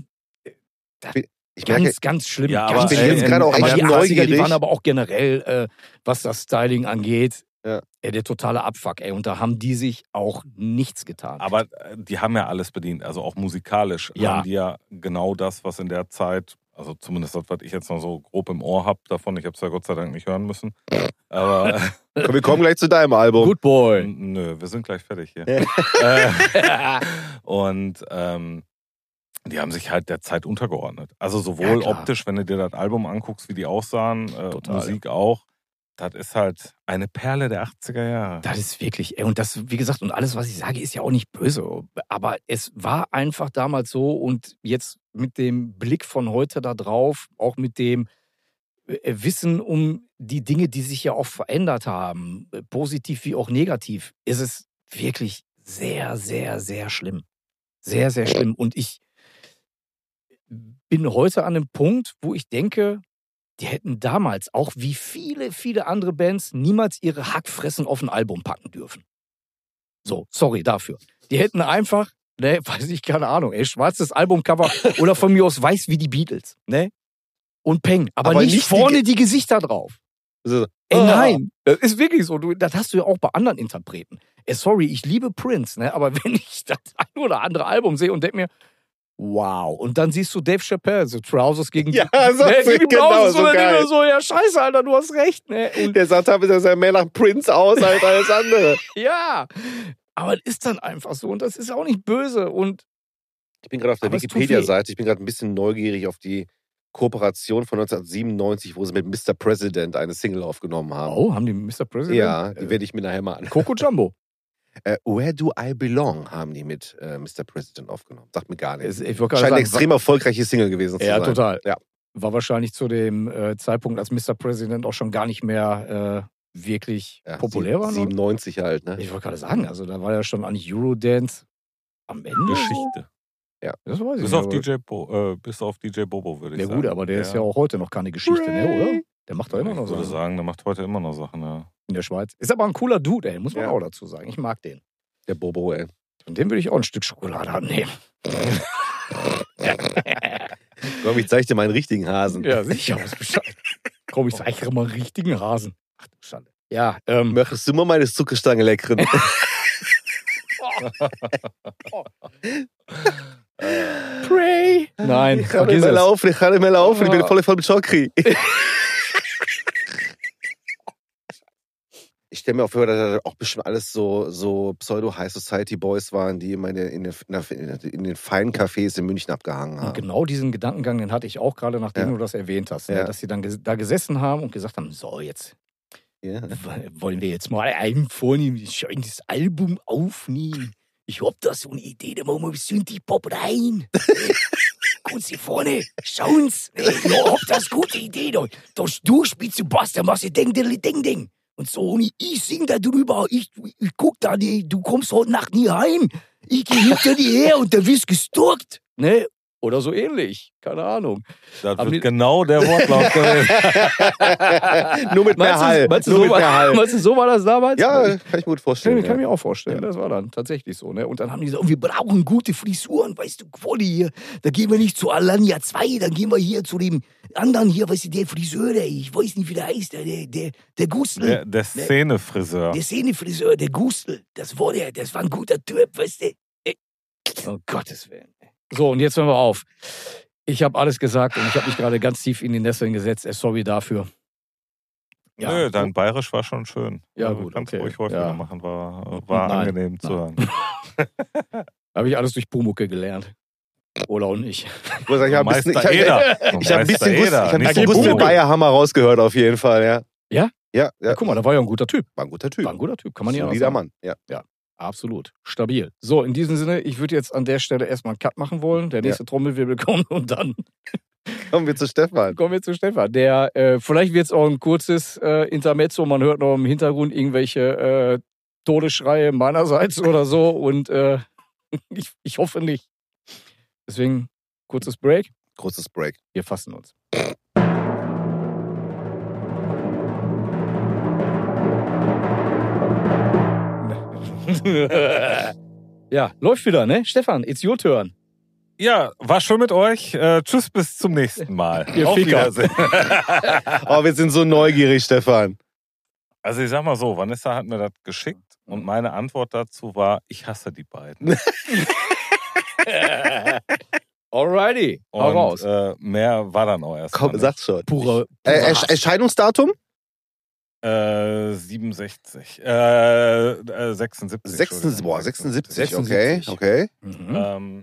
A: ich merke,
B: ganz schlimm.
C: Ja,
B: ganz
C: aber
A: ich bin jetzt gerade auch
B: aber
A: echt
B: die 80er,
A: neugierig.
B: die waren aber auch generell, was das Styling angeht,
A: Ja.
B: der totale Abfuck, ey. Und da haben die sich auch nichts getan.
C: Aber die haben ja alles bedient, also auch musikalisch haben die ja genau das, was in der Zeit, also zumindest das, was ich jetzt noch so grob im Ohr habe davon, ich habe es ja Gott sei Dank nicht hören müssen, aber...
A: Wir kommen gleich zu deinem Album.
B: Good Boy.
C: Nö, wir sind gleich fertig hier. Und die haben sich halt der Zeit untergeordnet. Also sowohl optisch, wenn du dir das Album anguckst, wie die aussahen, Musik auch. Das ist halt eine Perle der 80er Jahre.
B: Das ist wirklich, und das, wie gesagt, und alles, was ich sage, ist ja auch nicht böse. Aber es war einfach damals so und jetzt mit dem Blick von heute da drauf, auch mit dem Wissen um die Dinge, die sich ja auch verändert haben, positiv wie auch negativ, ist es wirklich sehr, sehr, sehr schlimm. Sehr, sehr schlimm. Und ich bin heute an einem Punkt, wo ich denke, die hätten damals, auch wie viele, viele andere Bands, niemals ihre Hackfressen auf ein Album packen dürfen. So, sorry dafür. Die hätten einfach, ne, weiß ich, keine Ahnung, schwarzes Albumcover oder von mir aus weiß wie die Beatles, ne? Und Peng. Aber nicht vorne die Gesichter drauf.
A: So.
B: Nein, das ist wirklich so. Das hast du ja auch bei anderen Interpreten. Sorry, ich liebe Prince, ne? Aber wenn ich das ein oder andere Album sehe und denke mir, wow. Und dann siehst du Dave Chappelle, so Trousers gegen
A: Ja,
B: so,
A: ne, genau, so geil.
B: so, ja, scheiße, Alter, du hast recht. Ne? Und
A: Der sagt, er sah mehr nach Prince aus als alles andere.
B: ja, aber es ist dann einfach so. Und das ist auch nicht böse. Und
A: Ich bin gerade auf der
B: aber es tut
A: Wikipedia-Seite. Ich bin gerade ein bisschen neugierig auf die Kooperation von 1997, wo sie mit Mr. President eine Single aufgenommen haben.
B: oh, haben die Mr. President?
A: Ja, die werde ich mir nachher mal an.
B: Coco Jumbo.
A: Where Do I Belong haben die mit Mr. President aufgenommen. Sagt mir gar nichts.
B: Ich wollte
A: Scheint
B: gerade
A: eine
B: sagen,
A: extrem erfolgreiche Single gewesen zu
B: ja,
A: sein.
B: total.
A: Ja.
B: War wahrscheinlich zu dem Zeitpunkt, als Mr. President auch schon gar nicht mehr wirklich
A: Ja,
B: populär war.
A: 97 halt, ne?
B: Ich wollte gerade sagen, also da war ja schon eigentlich Eurodance am Ende.
C: Geschichte.
A: Ja.
B: Das weiß ich
C: Bis
B: nicht.
C: auf DJ Bobo, würde ich
B: Ja
C: sagen.
B: gut, aber der ist ja auch heute noch keine Geschichte, ne, oder? Der macht doch immer noch
C: Ich würde
B: Sachen
C: sagen, der macht heute immer noch Sachen, ja.
B: in der Schweiz. Ist aber ein cooler Dude, ey, muss man
A: Ja.
B: auch dazu sagen. Ich mag den.
A: Der Bobo, ey.
B: Und dem würde ich auch ein Stück Schokolade annehmen.
A: Komm, ich zeig dir meinen richtigen Hasen.
B: Ja, sicher, was Bescheid. Komm, ich zeige dir mal einen richtigen Hasen. Ach du Schande. Ja,
A: Möchtest du mal meine Zuckerstange leckern?
B: Pray. Nein,
A: Ich kann nicht mehr laufen, ich bin voll mit Chokri. Ich stelle mir auch vor, dass das auch bestimmt alles so Pseudo-High-Society-Boys waren, die immer in den feinen Cafés in München abgehangen
B: Und
A: haben.
B: genau diesen Gedankengang, den hatte ich auch gerade, nachdem
A: Ja.
B: du das erwähnt hast. Ne?
A: Ja.
B: Dass sie dann da gesessen haben und gesagt haben, so jetzt
A: Ja.
B: wollen wir jetzt mal ein vornehmes schönes Album aufnehmen. Ich hab da so eine Idee, da machen wir Synthie-Pop rein. Kommst du vorne, schauen's. Ja, hab das gute Idee. Da spielst du Bass, da machst du Ding. Und so, und ich sing da drüber. Ich guck da, du kommst heute Nacht nie heim. Ich geh hinter dir her und da wirst gestalkt. Ne? Oder so ähnlich. Keine Ahnung.
C: Das
B: Aber
C: wird genau der Wortlaut gewesen.
A: Nur mit mehr Hall.
B: Meinst du,
A: Nur
B: so
A: mit mehr Hall.
B: meinst du, so war das damals?
A: Ja, kann ich mir gut vorstellen.
B: Kann ich mir auch vorstellen. Das war dann tatsächlich so. Ne? Und dann haben die gesagt, wir brauchen gute Frisuren, weißt du, Quali hier. Da gehen wir nicht zu Alanya 2, dann gehen wir hier zu dem anderen hier, weißt du, der Friseur, ich weiß nicht, wie der heißt, der Gustl.
C: Der Szenefriseur.
B: Der Szenefriseur, der Gustl. Das war ein guter Typ, weißt du. Oh Gottes Willen. So, und jetzt hören wir auf. Ich habe alles gesagt und ich habe mich gerade ganz tief in die Nesseln gesetzt. Sorry dafür. Ja.
C: Nö, dein Bayerisch war schon schön.
B: Ja,
C: Also
B: gut,
C: kannst
B: okay.
C: ruhig häufiger
B: Ja.
C: machen, war
B: Nein.
C: angenehm zu hören.
B: Habe ich alles durch Pumucke gelernt. Oder auch nicht.
A: Ich muss sagen, ich habe ein bisschen,
C: Meister Eder.
A: ich hab ein bisschen
C: Nicht
A: Gustl
C: so
A: Bayerhammer rausgehört auf jeden Fall, ja.
B: Ja?
A: Ja,
B: Ja, guck mal, da war ja ein guter Typ.
A: War ein guter Typ.
B: War ein guter Typ, kann man nicht anders
A: Solider
B: sagen.
A: Mann, ja.
B: Absolut. Stabil. So, in diesem Sinne, ich würde jetzt an der Stelle erstmal einen Cut machen wollen. Der nächste Trommelwirbel kommt und dann
A: Kommen wir zu Stefan.
B: kommen wir zu Stefan. Der, vielleicht wird es auch ein kurzes Intermezzo. Man hört noch im Hintergrund irgendwelche Todesschreie meinerseits oder so. Und ich hoffe nicht. Deswegen kurzes Break.
A: Kurzes Break.
B: Wir fassen uns. Ja, läuft wieder, ne? Stefan, it's your turn.
C: Ja, war schön mit euch. Tschüss, bis zum nächsten Mal.
B: Ihr
C: Auf
B: Ficker.
C: Wiedersehen.
A: Oh, wir sind so neugierig, Stefan.
C: Also ich sag mal so, Vanessa hat mir das geschickt und meine Antwort dazu war, ich hasse die beiden.
B: Alrighty, hau raus.
C: Und mehr war dann auch erst.
A: Komm, sag's schon.
B: Pure
A: Erscheinungsdatum?
C: 67. 76.
A: 76, okay.
B: Mhm.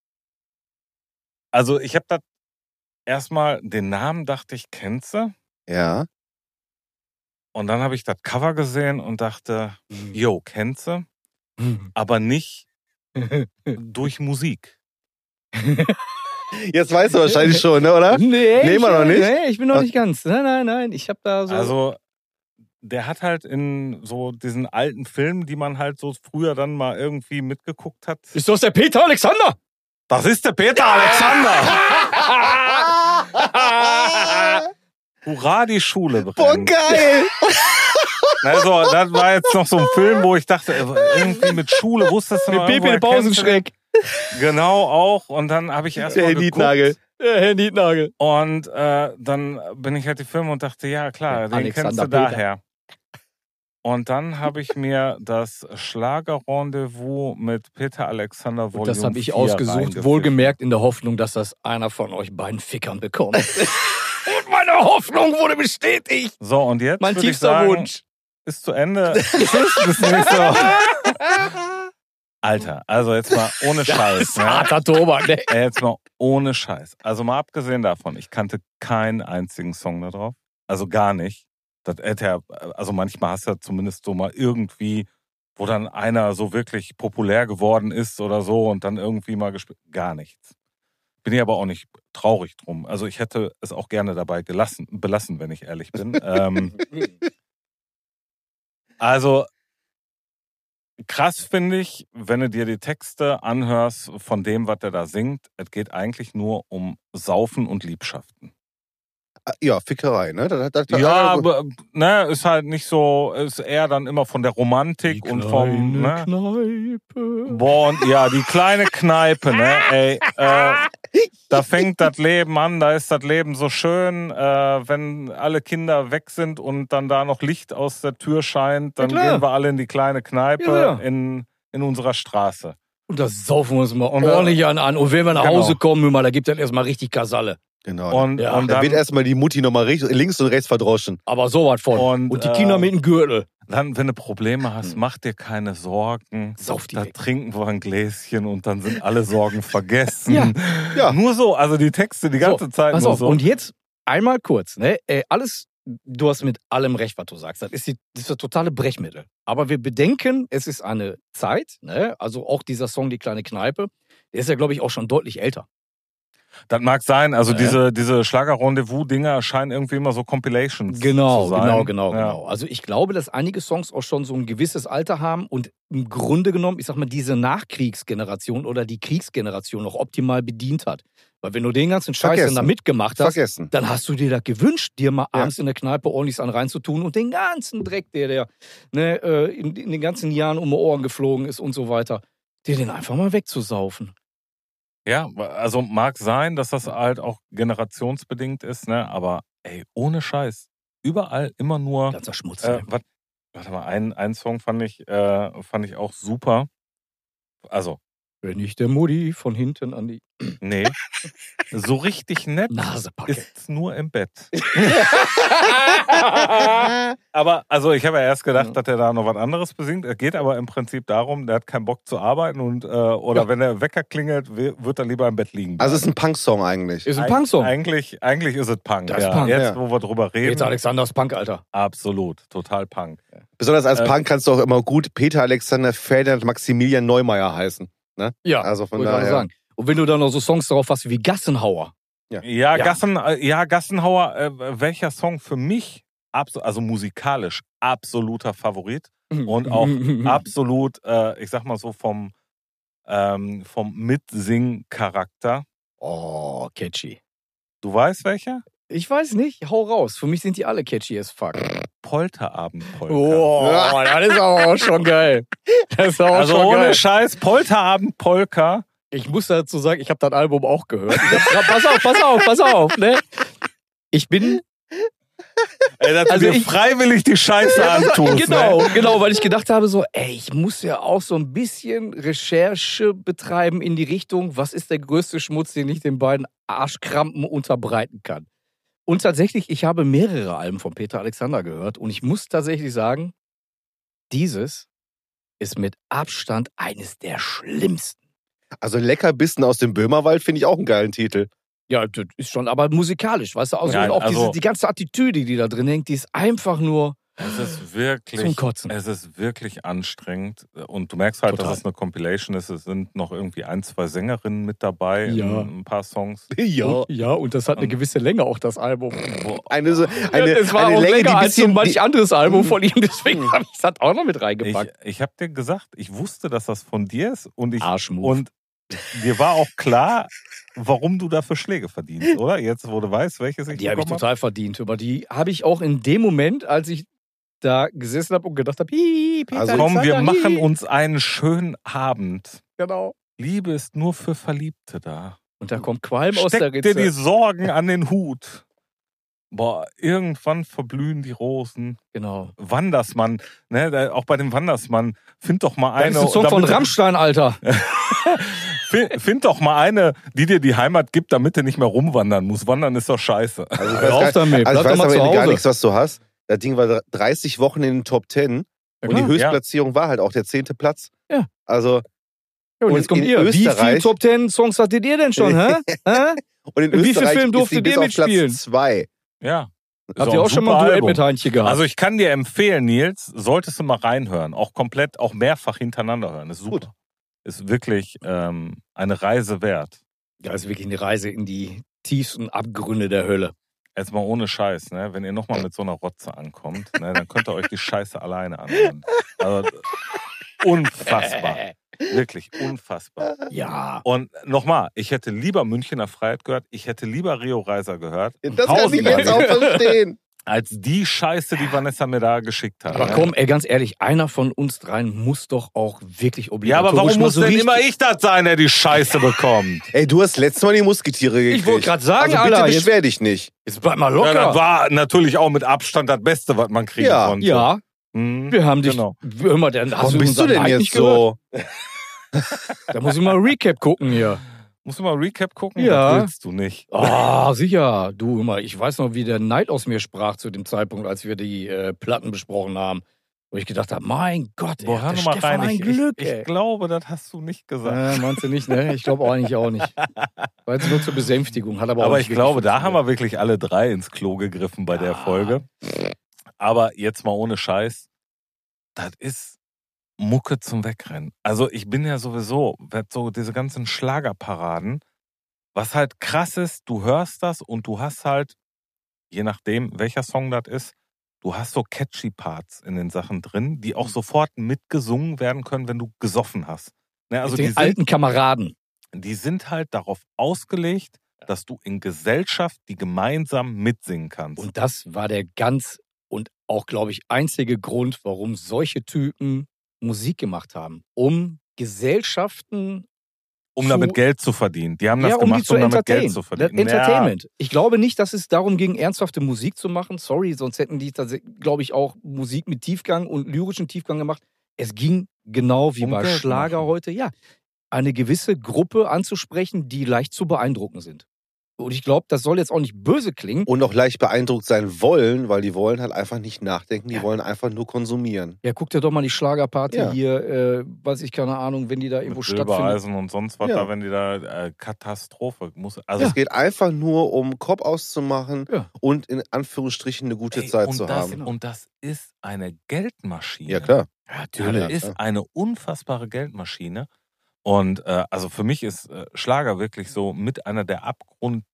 C: Also ich habe das erstmal, den Namen dachte ich, kennst du?
A: Ja.
C: Und dann habe ich das Cover gesehen und dachte, yo, kennst du? Aber nicht durch Musik.
A: Jetzt weißt du wahrscheinlich schon, ne, oder?
B: Nee,
A: Nehmen wir noch nicht?
B: Nee, ich bin noch nicht ganz. Nein. Ich habe da so...
C: Also, der hat halt in so diesen alten Filmen, die man halt so früher dann mal irgendwie mitgeguckt hat.
B: Ist das der Peter Alexander?
C: Das ist der Peter Alexander! Hurra, die Schule brennt.
A: Boah, geil!
C: Also, das war jetzt noch so ein Film, wo ich dachte, irgendwie mit Schule wusstest du noch
B: Mit Baby der Pausenschreck.
C: Genau, auch. Und dann habe ich erst
A: Der
C: mal
A: Herr Nietnagel.
C: geguckt.
B: Der Herr Nietnagel.
C: Und dann bin ich halt die Filme und dachte, ja klar, den
B: Alexander
C: kennst du
B: Peter.
C: daher. Und dann habe ich mir das Schlagerrendezvous mit Peter Alexander Volume
B: Das habe ich
C: 4
B: ausgesucht,
C: reingepfiffen.
B: wohlgemerkt in der Hoffnung, dass das einer von euch beiden Fickern bekommt. Und meine Hoffnung wurde bestätigt.
C: So, und jetzt
B: Mein
C: würde ich
B: tiefster
C: sagen,
B: Wunsch.
C: ist zu Ende. Tschüss, bis nächste Woche. Alter, also jetzt mal ohne Scheiß. Ne?
B: Harter Tobak, ne?
C: Jetzt mal ohne Scheiß. Also mal abgesehen davon, ich kannte keinen einzigen Song da drauf. Also gar nicht. Das hätte ja, also manchmal hast du ja zumindest so mal irgendwie, wo dann einer so wirklich populär geworden ist oder so und dann irgendwie mal gespielt. Gar nichts. Bin ich aber auch nicht traurig drum. Also ich hätte es auch gerne dabei belassen, wenn ich ehrlich bin. Also krass finde ich, wenn du dir die Texte anhörst von dem, was der da singt, es geht eigentlich nur um Saufen und Liebschaften.
A: Ja, Fickerei, ne?
C: Ja, aber ne, ist halt nicht so, ist eher dann immer von der Romantik
B: Die
C: und vom, ne?
B: Kneipe.
C: Boah, und ja, die kleine Kneipe, ne? Ey, da fängt das Leben an, da ist das Leben so schön, wenn alle Kinder weg sind und dann da noch Licht aus der Tür scheint, dann
B: Ja, klar.
C: gehen wir alle in die kleine Kneipe
B: Ja.
C: in unserer Straße.
B: Und das saufen wir uns mal
C: Und,
B: ordentlich an. Und wenn wir nach
C: genau.
B: Hause kommen, da gibt es erstmal richtig Kasalle.
A: Genau.
C: Und,
B: Ja.
C: und
A: Da wird
C: dann,
A: erstmal die Mutti nochmal links und rechts verdroschen.
B: Aber sowas von. Und die Kinder mit dem Gürtel.
C: dann, wenn du Probleme hast, mach dir keine Sorgen.
B: Sauf die
C: Da
B: weg.
C: trinken wir ein Gläschen und dann sind alle Sorgen vergessen.
B: Ja.
A: Ja.
C: Nur so, also die Texte die ganze Zeit
B: Pass
C: nur
B: auf,
C: so.
B: und jetzt einmal kurz. Ne? Alles, du hast mit allem recht, was du sagst. Das ist das totale Brechmittel. Aber wir bedenken, es ist eine Zeit, ne? Also auch dieser Song Die kleine Kneipe, der ist ja, glaube ich, auch schon deutlich älter.
C: Das mag sein, also
B: Ja.
C: diese Schlager-Rendezvous-Dinger scheinen irgendwie immer so Compilations
B: Genau,
C: zu sein.
B: genau. Also ich glaube, dass einige Songs auch schon so ein gewisses Alter haben und im Grunde genommen, ich sag mal, diese Nachkriegsgeneration oder die Kriegsgeneration auch optimal bedient hat. Weil wenn du den ganzen Scheiß dann da
A: Vergessen.
B: mitgemacht hast,
A: Vergessen.
B: dann hast du dir das gewünscht, dir mal
A: Ja.
B: abends in der Kneipe ordentlich an reinzutun und den ganzen Dreck, der ne, in den ganzen Jahren um die Ohren geflogen ist und so weiter, dir den einfach mal wegzusaufen.
C: Ja, also mag sein, dass das halt auch generationsbedingt ist, ne? Aber ey, ohne Scheiß. Überall immer nur.
B: Ganzer Schmutz.
C: Warte mal, einen Song fand ich auch super. Also,
B: Wenn ich der Mutti von hinten an die
C: nee. So richtig nett
B: Nase packe.
C: ist nur im Bett. Aber, also ich habe ja erst gedacht, dass er da noch was anderes besingt. Es geht aber im Prinzip darum, der hat keinen Bock zu arbeiten und oder wenn der Wecker klingelt, wird er lieber im Bett liegen.
A: Also es ist ein Punk-Song eigentlich.
B: Ist ein Punksong.
C: Eigentlich ist es Punk.
B: Das ist
C: ja.
B: Punk,
C: Jetzt,
A: ja.
C: wo wir drüber reden.
B: Peter Alexanders Punk, Alter.
C: Absolut, total Punk.
A: Besonders als Punk kannst du auch immer gut Peter Alexander Ferdinand Maximilian Neumeier heißen. Ne?
B: Ja,
A: Also von
B: wollte ich gerade
A: daher.
B: sagen. Und wenn du dann noch so Songs drauf hast wie Gassenhauer.
C: Ja, Gassenhauer, welcher Song für mich, also musikalisch, absoluter Favorit und auch absolut, ich sag mal so, vom Mitsing-Charakter.
B: Oh, catchy.
C: Du weißt welcher?
B: Ich weiß nicht, hau raus. Für mich sind die alle catchy as fuck.
C: Polterabend-Polka.
B: Oh, das ist aber auch schon geil. Das ist aber
C: Also
B: schon
C: ohne
B: geil.
C: Scheiß, Polterabend-Polka.
B: Ich muss dazu sagen, ich habe das Album auch gehört. Pass auf, ne? Ich bin
C: Ey, dass
B: Also
C: du dir
B: ich-
C: freiwillig die Scheiße antust. Ne?
B: Genau, weil ich gedacht habe so, ey, ich muss ja auch so ein bisschen Recherche betreiben in die Richtung, was ist der größte Schmutz, den ich den beiden Arschkrampen unterbreiten kann. Und tatsächlich, ich habe mehrere Alben von Peter Alexander gehört und ich muss tatsächlich sagen, dieses ist mit Abstand eines der schlimmsten.
A: Also Leckerbissen aus dem Böhmerwald finde ich auch einen geilen Titel.
B: Ja, das ist schon, aber musikalisch, weißt du, also
C: Ja,
B: auch
C: also-
B: die ganze Attitüde, die da drin hängt, die ist einfach nur
C: Es ist wirklich,
B: Zum Kotzen.
C: es ist wirklich anstrengend. Und du merkst halt,
B: Total.
C: dass es eine Compilation ist. Es sind noch irgendwie 1, 2 Sängerinnen mit dabei
B: Ja.
C: in ein paar Songs.
B: Und das hat eine gewisse Länge, auch das Album.
A: Eine
B: es war
A: eine
B: auch
A: Länge,
B: länger
A: die
B: als so
A: bisschen,
B: manch anderes Album von ihm, deswegen habe ich das auch noch mit reingepackt.
C: Ich habe dir gesagt, ich wusste, dass das von dir ist und
B: Arschmove.
C: und dir war auch klar, warum du dafür Schläge verdienst, oder? Jetzt, wo du weißt, welches ich
B: Die habe ich
C: bekommen
B: total verdient. Über die habe ich auch in dem Moment, als ich da gesessen habe und gedacht habe, Peter,
A: Also
C: Komm, wir
B: Alexander,
C: machen uns einen schönen Abend.
B: Genau.
C: Liebe ist nur für Verliebte da.
B: Und da kommt Qualm aus der
C: Steck dir die
B: Ritze.
C: Sorgen an den Hut. Boah, irgendwann verblühen die Rosen.
B: Genau.
C: Wandersmann, ne, auch bei dem Wandersmann, find doch mal
B: Das
C: eine.
B: ist ein Song von
C: damit-
B: Rammstein, Alter.
C: Find doch mal eine, die dir die Heimat gibt, damit du nicht mehr rumwandern musst. Wandern ist doch scheiße.
A: Also ich
B: Hör auf
A: weiß,
B: damit.
A: also
B: Bleib
A: ich
B: doch
A: weiß
B: mal
A: am
B: zu
A: Ende gar
B: Hause.
A: nichts, was du hast. Das Ding war 30 Wochen in den Top 10
B: Ja,
A: und die
B: klar.
A: Höchstplatzierung war halt auch der 10. Platz.
B: Ja.
A: Also,
B: Ja, und
A: Und
B: jetzt kommt
A: in
B: ihr. Wie viele
A: Österreich-
B: Top 10 Songs hattet ihr denn schon, hä? Hä?
A: und in
B: In wie vielen
A: Österreich
B: Filmen
A: ist
B: durftet
A: die bis
B: ihr
A: auf
B: mitspielen?
A: Platz 2.
C: Ja. Ist
B: Habt ihr
C: ein
B: auch schon
C: super
B: mal ein Duett
C: Album.
B: mit Heinchen gehabt?
C: Also ich kann dir empfehlen, Nils, solltest du mal reinhören. Auch komplett, auch mehrfach hintereinander hören. Ist super.
A: Gut.
C: Ist wirklich eine Reise wert.
B: ja, ist wirklich eine Reise in die tiefsten Abgründe der Hölle.
C: Jetzt mal ohne Scheiß, ne? Wenn ihr nochmal mit so einer Rotze ankommt, ne, dann könnt ihr euch die Scheiße alleine anhören. Also, unfassbar. Wirklich unfassbar.
B: Ja.
C: Und nochmal, ich hätte lieber Münchner Freiheit gehört, ich hätte lieber Rio Reiser gehört,
A: Das kann ich
C: tausendmal
A: jetzt auch verstehen.
C: als die Scheiße, die Vanessa mir da geschickt hat.
B: Aber
C: ne?
B: komm, ey, ganz ehrlich, einer von uns dreien muss doch auch wirklich
C: Ja,
B: obligatorisch
C: aber warum
B: mal
C: muss
B: so
C: denn
B: richtig-
C: immer ich das sein, der die Scheiße bekommt?
A: Ey, du hast letztes Mal die Musketiere gekriegt.
B: Ich wollte gerade sagen,
A: also bitte
B: Alter, jetzt,
A: beschwer dich nicht.
B: jetzt bleib mal
C: Ja,
B: locker.
C: das war natürlich auch mit Abstand das Beste, was man kriegen
A: Ja.
C: konnte.
B: Ja,
C: Mhm,
B: wir haben dich.
C: Genau.
B: Hör mal, dann hast
A: Warum bist du
B: unseren
A: denn
B: Hype
A: jetzt
B: nicht gehört?
A: so?
B: Da muss ich mal Recap gucken hier.
C: Musst du mal Recap gucken?
B: Ja.
C: Das willst du nicht.
B: Ah, sicher. Du, hör mal, ich weiß noch, wie der Neid aus mir sprach zu dem Zeitpunkt, als wir die Platten besprochen haben. Wo ich gedacht habe, mein Gott, ey,
C: Boah,
B: hat
C: hör
B: der
C: noch mal
B: Stefan
C: rein.
B: ein Glück,
C: Ich
B: ey.
C: glaube, das hast du nicht gesagt.
B: Meinst du nicht, ne? Ich glaube eigentlich auch nicht. War jetzt nur zur Besänftigung. Hat aber auch
C: Aber
B: nicht
C: ich glaube,
B: wirklich
C: da haben wir
B: funktioniert.
C: wirklich alle drei ins Klo gegriffen bei der
B: Ja.
C: Folge. Aber jetzt mal ohne Scheiß, das ist Mucke zum Wegrennen. Also ich bin ja sowieso, so diese ganzen Schlagerparaden, was halt krass ist, du hörst das und du hast halt, je nachdem, welcher Song das ist, du hast so catchy Parts in den Sachen drin, die auch sofort mitgesungen werden können, wenn du gesoffen hast. Ne, also
B: Mit den alten Kameraden.
C: die sind halt darauf ausgelegt, dass du in Gesellschaft die gemeinsam mitsingen kannst.
B: Und das war der ganz und auch, glaube ich, einzige Grund, warum solche Typen Musik gemacht haben. Um Gesellschaften
C: um damit Geld zu verdienen. Die haben das
B: um die
C: gemacht,
B: zu
C: um damit
B: entertainen.
C: Geld zu verdienen.
B: Entertainment. Ich glaube nicht, dass es darum ging, ernsthafte Musik zu machen. Sorry, sonst hätten die, glaube ich, auch Musik mit Tiefgang und lyrischen Tiefgang gemacht. Es ging genau wie
C: Um
B: bei
C: Geld
B: Schlager
C: machen.
B: heute, ja, eine gewisse Gruppe anzusprechen, die leicht zu beeindrucken sind. Und ich glaube, das soll jetzt auch nicht böse klingen.
A: Und auch leicht beeindruckt sein wollen, weil die wollen halt einfach nicht nachdenken, die
B: Ja.
A: wollen einfach nur konsumieren.
B: Ja, guck dir doch mal die Schlagerparty
A: Ja.
B: hier, weiß ich, keine Ahnung, wenn die da irgendwo
C: Mit
B: stattfindet.
C: Silbereisen und sonst was
A: Ja.
C: da, wenn die da Katastrophe muss. Also
A: Es geht einfach nur um Kopf auszumachen
B: Ja.
A: und in Anführungsstrichen eine gute
C: ey,
A: Zeit
C: und
A: zu
C: das,
A: haben.
C: Und das ist eine Geldmaschine.
A: Ja, klar.
B: Ja,
C: Das
A: Ja,
C: ist
A: klar.
C: eine unfassbare Geldmaschine. Und also für mich ist Schlager wirklich so mit einer der abgrundtief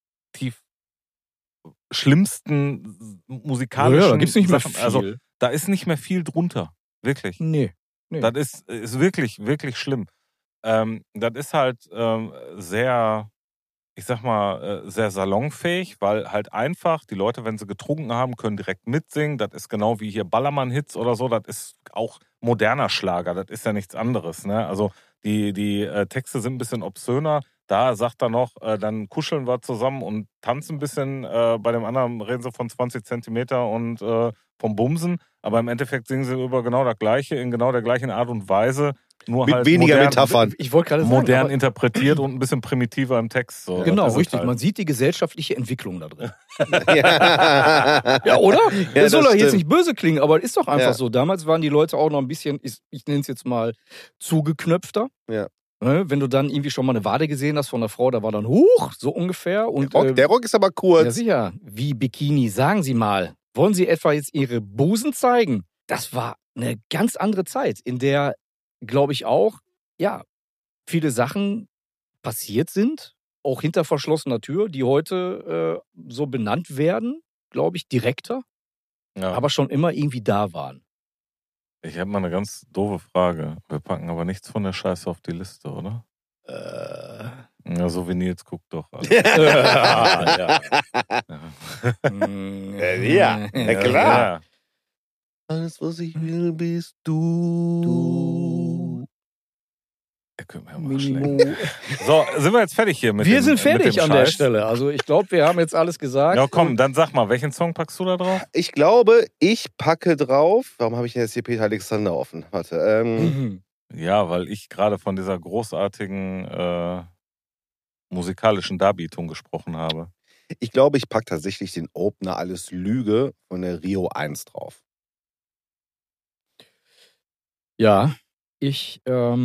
C: schlimmsten musikalischen
B: Ja, da gibt's nicht mehr
C: Sachen.
B: viel.
C: Also da ist nicht mehr viel drunter. Wirklich.
B: Nee.
C: Das ist wirklich, wirklich schlimm. Das ist halt sehr, ich sag mal, sehr salonfähig, weil halt einfach die Leute, wenn sie getrunken haben, können direkt mitsingen. Das ist genau wie hier Ballermann-Hits oder so. Das ist auch moderner Schlager. Das ist ja nichts anderes. Ne? Also die Texte sind ein bisschen obszöner. Da sagt er noch, dann kuscheln wir zusammen und tanzen ein bisschen. Bei dem anderen reden sie von 20 Zentimeter und vom Bumsen. Aber im Endeffekt singen sie über genau das Gleiche, in genau der gleichen Art und Weise. Nur
A: Mit
C: halt
A: weniger
C: modern,
A: Metaphern.
B: Ich wollte gerade sagen,
C: modern
B: aber-
C: interpretiert und ein bisschen primitiver im Text. So.
B: Genau,
C: Das ist es
B: richtig.
C: halt.
B: Man sieht die gesellschaftliche Entwicklung da drin.
A: ja.
B: Ja, oder?
A: Ja,
B: das soll
A: das
B: doch jetzt
A: stimmt.
B: nicht böse klingen, aber ist doch einfach
A: Ja.
B: so. Damals waren die Leute auch noch ein bisschen, ich nenne es jetzt mal, zugeknöpfter.
A: Ja.
B: Ne, wenn du dann irgendwie schon mal eine Wade gesehen hast von einer Frau, da war dann hoch, so ungefähr. Und,
A: Der Rock ist aber
B: ja,
A: kurz.
B: sicher. Wie Bikini, sagen Sie mal. Wollen sie etwa jetzt ihre Busen zeigen? Das war eine ganz andere Zeit, in der, glaube ich auch, ja, viele Sachen passiert sind, auch hinter verschlossener Tür, die heute so benannt werden, glaube ich, direkter, aber schon immer irgendwie da waren.
C: Ich habe mal eine ganz doofe Frage. Wir packen aber nichts von der Scheiße auf die Liste, oder? Ja, so wie Nils guckt doch.
B: Ja.
A: Ja, na klar.
C: Ja.
A: Alles, was ich will, bist du.
C: Ihr könnt mir mal schlecht. So, sind wir jetzt fertig hier mit
B: Wir
C: dem
B: sind fertig
C: mit dem
B: an der
C: Scheiß?
B: Stelle. Also ich glaube, wir haben jetzt alles gesagt.
C: Ja, komm, dann sag mal, welchen Song packst du da drauf?
A: Ich glaube, ich packe drauf. Warum habe ich denn jetzt hier Peter Alexander offen? Warte.
C: Ja, weil ich gerade von dieser großartigen musikalischen Darbietung gesprochen habe.
A: Ich glaube, ich packe tatsächlich den Opener Alles Lüge von der Rio 1 drauf.
B: Ja, ich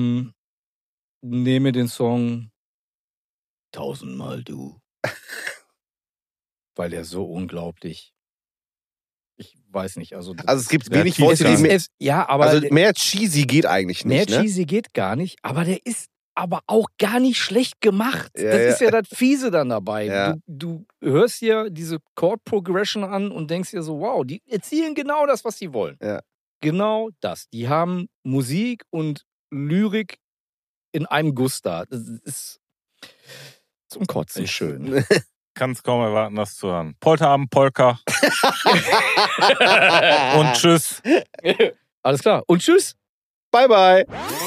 B: nehme den Song Tausendmal du. Weil der so unglaublich. Ich weiß nicht. Also
A: es gibt
C: der
A: wenig
C: Titel
A: Worte, die mehr,
B: ja, aber
A: also mehr cheesy geht eigentlich
B: mehr
A: nicht. Ne?
B: cheesy geht gar nicht. Aber der ist aber auch gar nicht schlecht gemacht.
A: Ja,
B: das
A: ja.
B: ist ja das Fiese dann dabei.
A: Ja.
B: Du hörst hier diese Chord Progression an und denkst dir so, wow, die erzielen genau das, was sie wollen.
A: Ja.
B: Genau das. Die haben Musik und Lyrik in einem Guss da. Das ist zum Kotzen schön.
C: Kann es kaum erwarten, das zu hören. Polterabend, Polka. Und tschüss.
B: Alles klar. Und tschüss.
A: Bye, bye.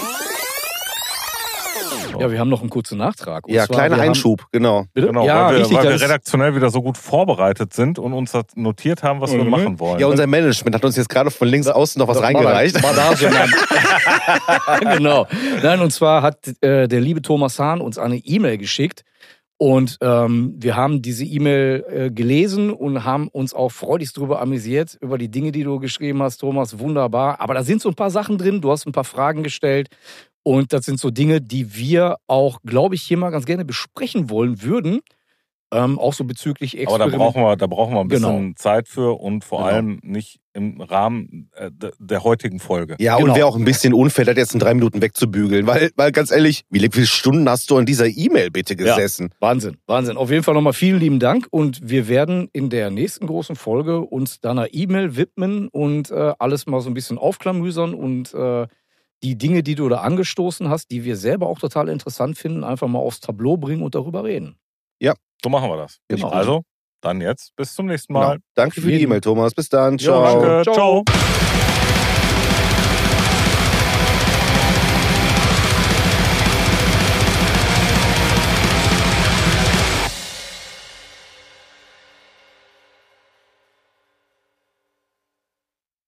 B: Ja, wir haben noch einen kurzen Nachtrag. Und
A: Ja,
B: zwar,
A: kleiner
B: wir
A: Einschub, genau.
B: Bitte?
C: Genau,
B: Ja,
C: weil
B: richtig.
C: wir
B: das ist-
C: redaktionell wieder so gut vorbereitet sind und uns das notiert haben, was wir machen wollen.
A: Ja, unser Management hat uns jetzt gerade von links außen noch was reingereicht.
B: Genau. Nein, und zwar hat der liebe Thomas Hahn uns eine E-Mail geschickt. Und wir haben diese E-Mail gelesen und haben uns auch freudigst drüber amüsiert, über die Dinge, die du geschrieben hast, Thomas. Wunderbar. Aber da sind so ein paar Sachen drin. Du hast ein paar Fragen gestellt. Und das sind so Dinge, die wir auch, glaube ich, hier mal ganz gerne besprechen wollen würden. Auch so bezüglich
C: Aber da brauchen wir ein bisschen
B: Genau.
C: Zeit für und vor
B: Genau.
C: allem nicht im Rahmen der heutigen Folge.
A: Ja,
B: Genau.
A: und wäre auch ein bisschen unfair, das jetzt in 3 Minuten wegzubügeln. Weil ganz ehrlich, wie viele Stunden hast du an dieser E-Mail bitte gesessen?
B: Wahnsinn, Wahnsinn. Auf jeden Fall nochmal vielen lieben Dank. Und wir werden in der nächsten großen Folge uns deiner E-Mail widmen und alles mal so ein bisschen aufklamüsern und die Dinge, die du da angestoßen hast, die wir selber auch total interessant finden, einfach mal aufs Tableau bringen und darüber reden.
C: So machen wir das.
B: Genau.
C: Also, dann jetzt bis zum nächsten Mal.
A: Genau. Danke für die
B: jeden.
A: E-Mail, Thomas. Bis dann.
B: Ja,
A: Ciao.
C: Danke.
B: Ciao.
C: Ciao.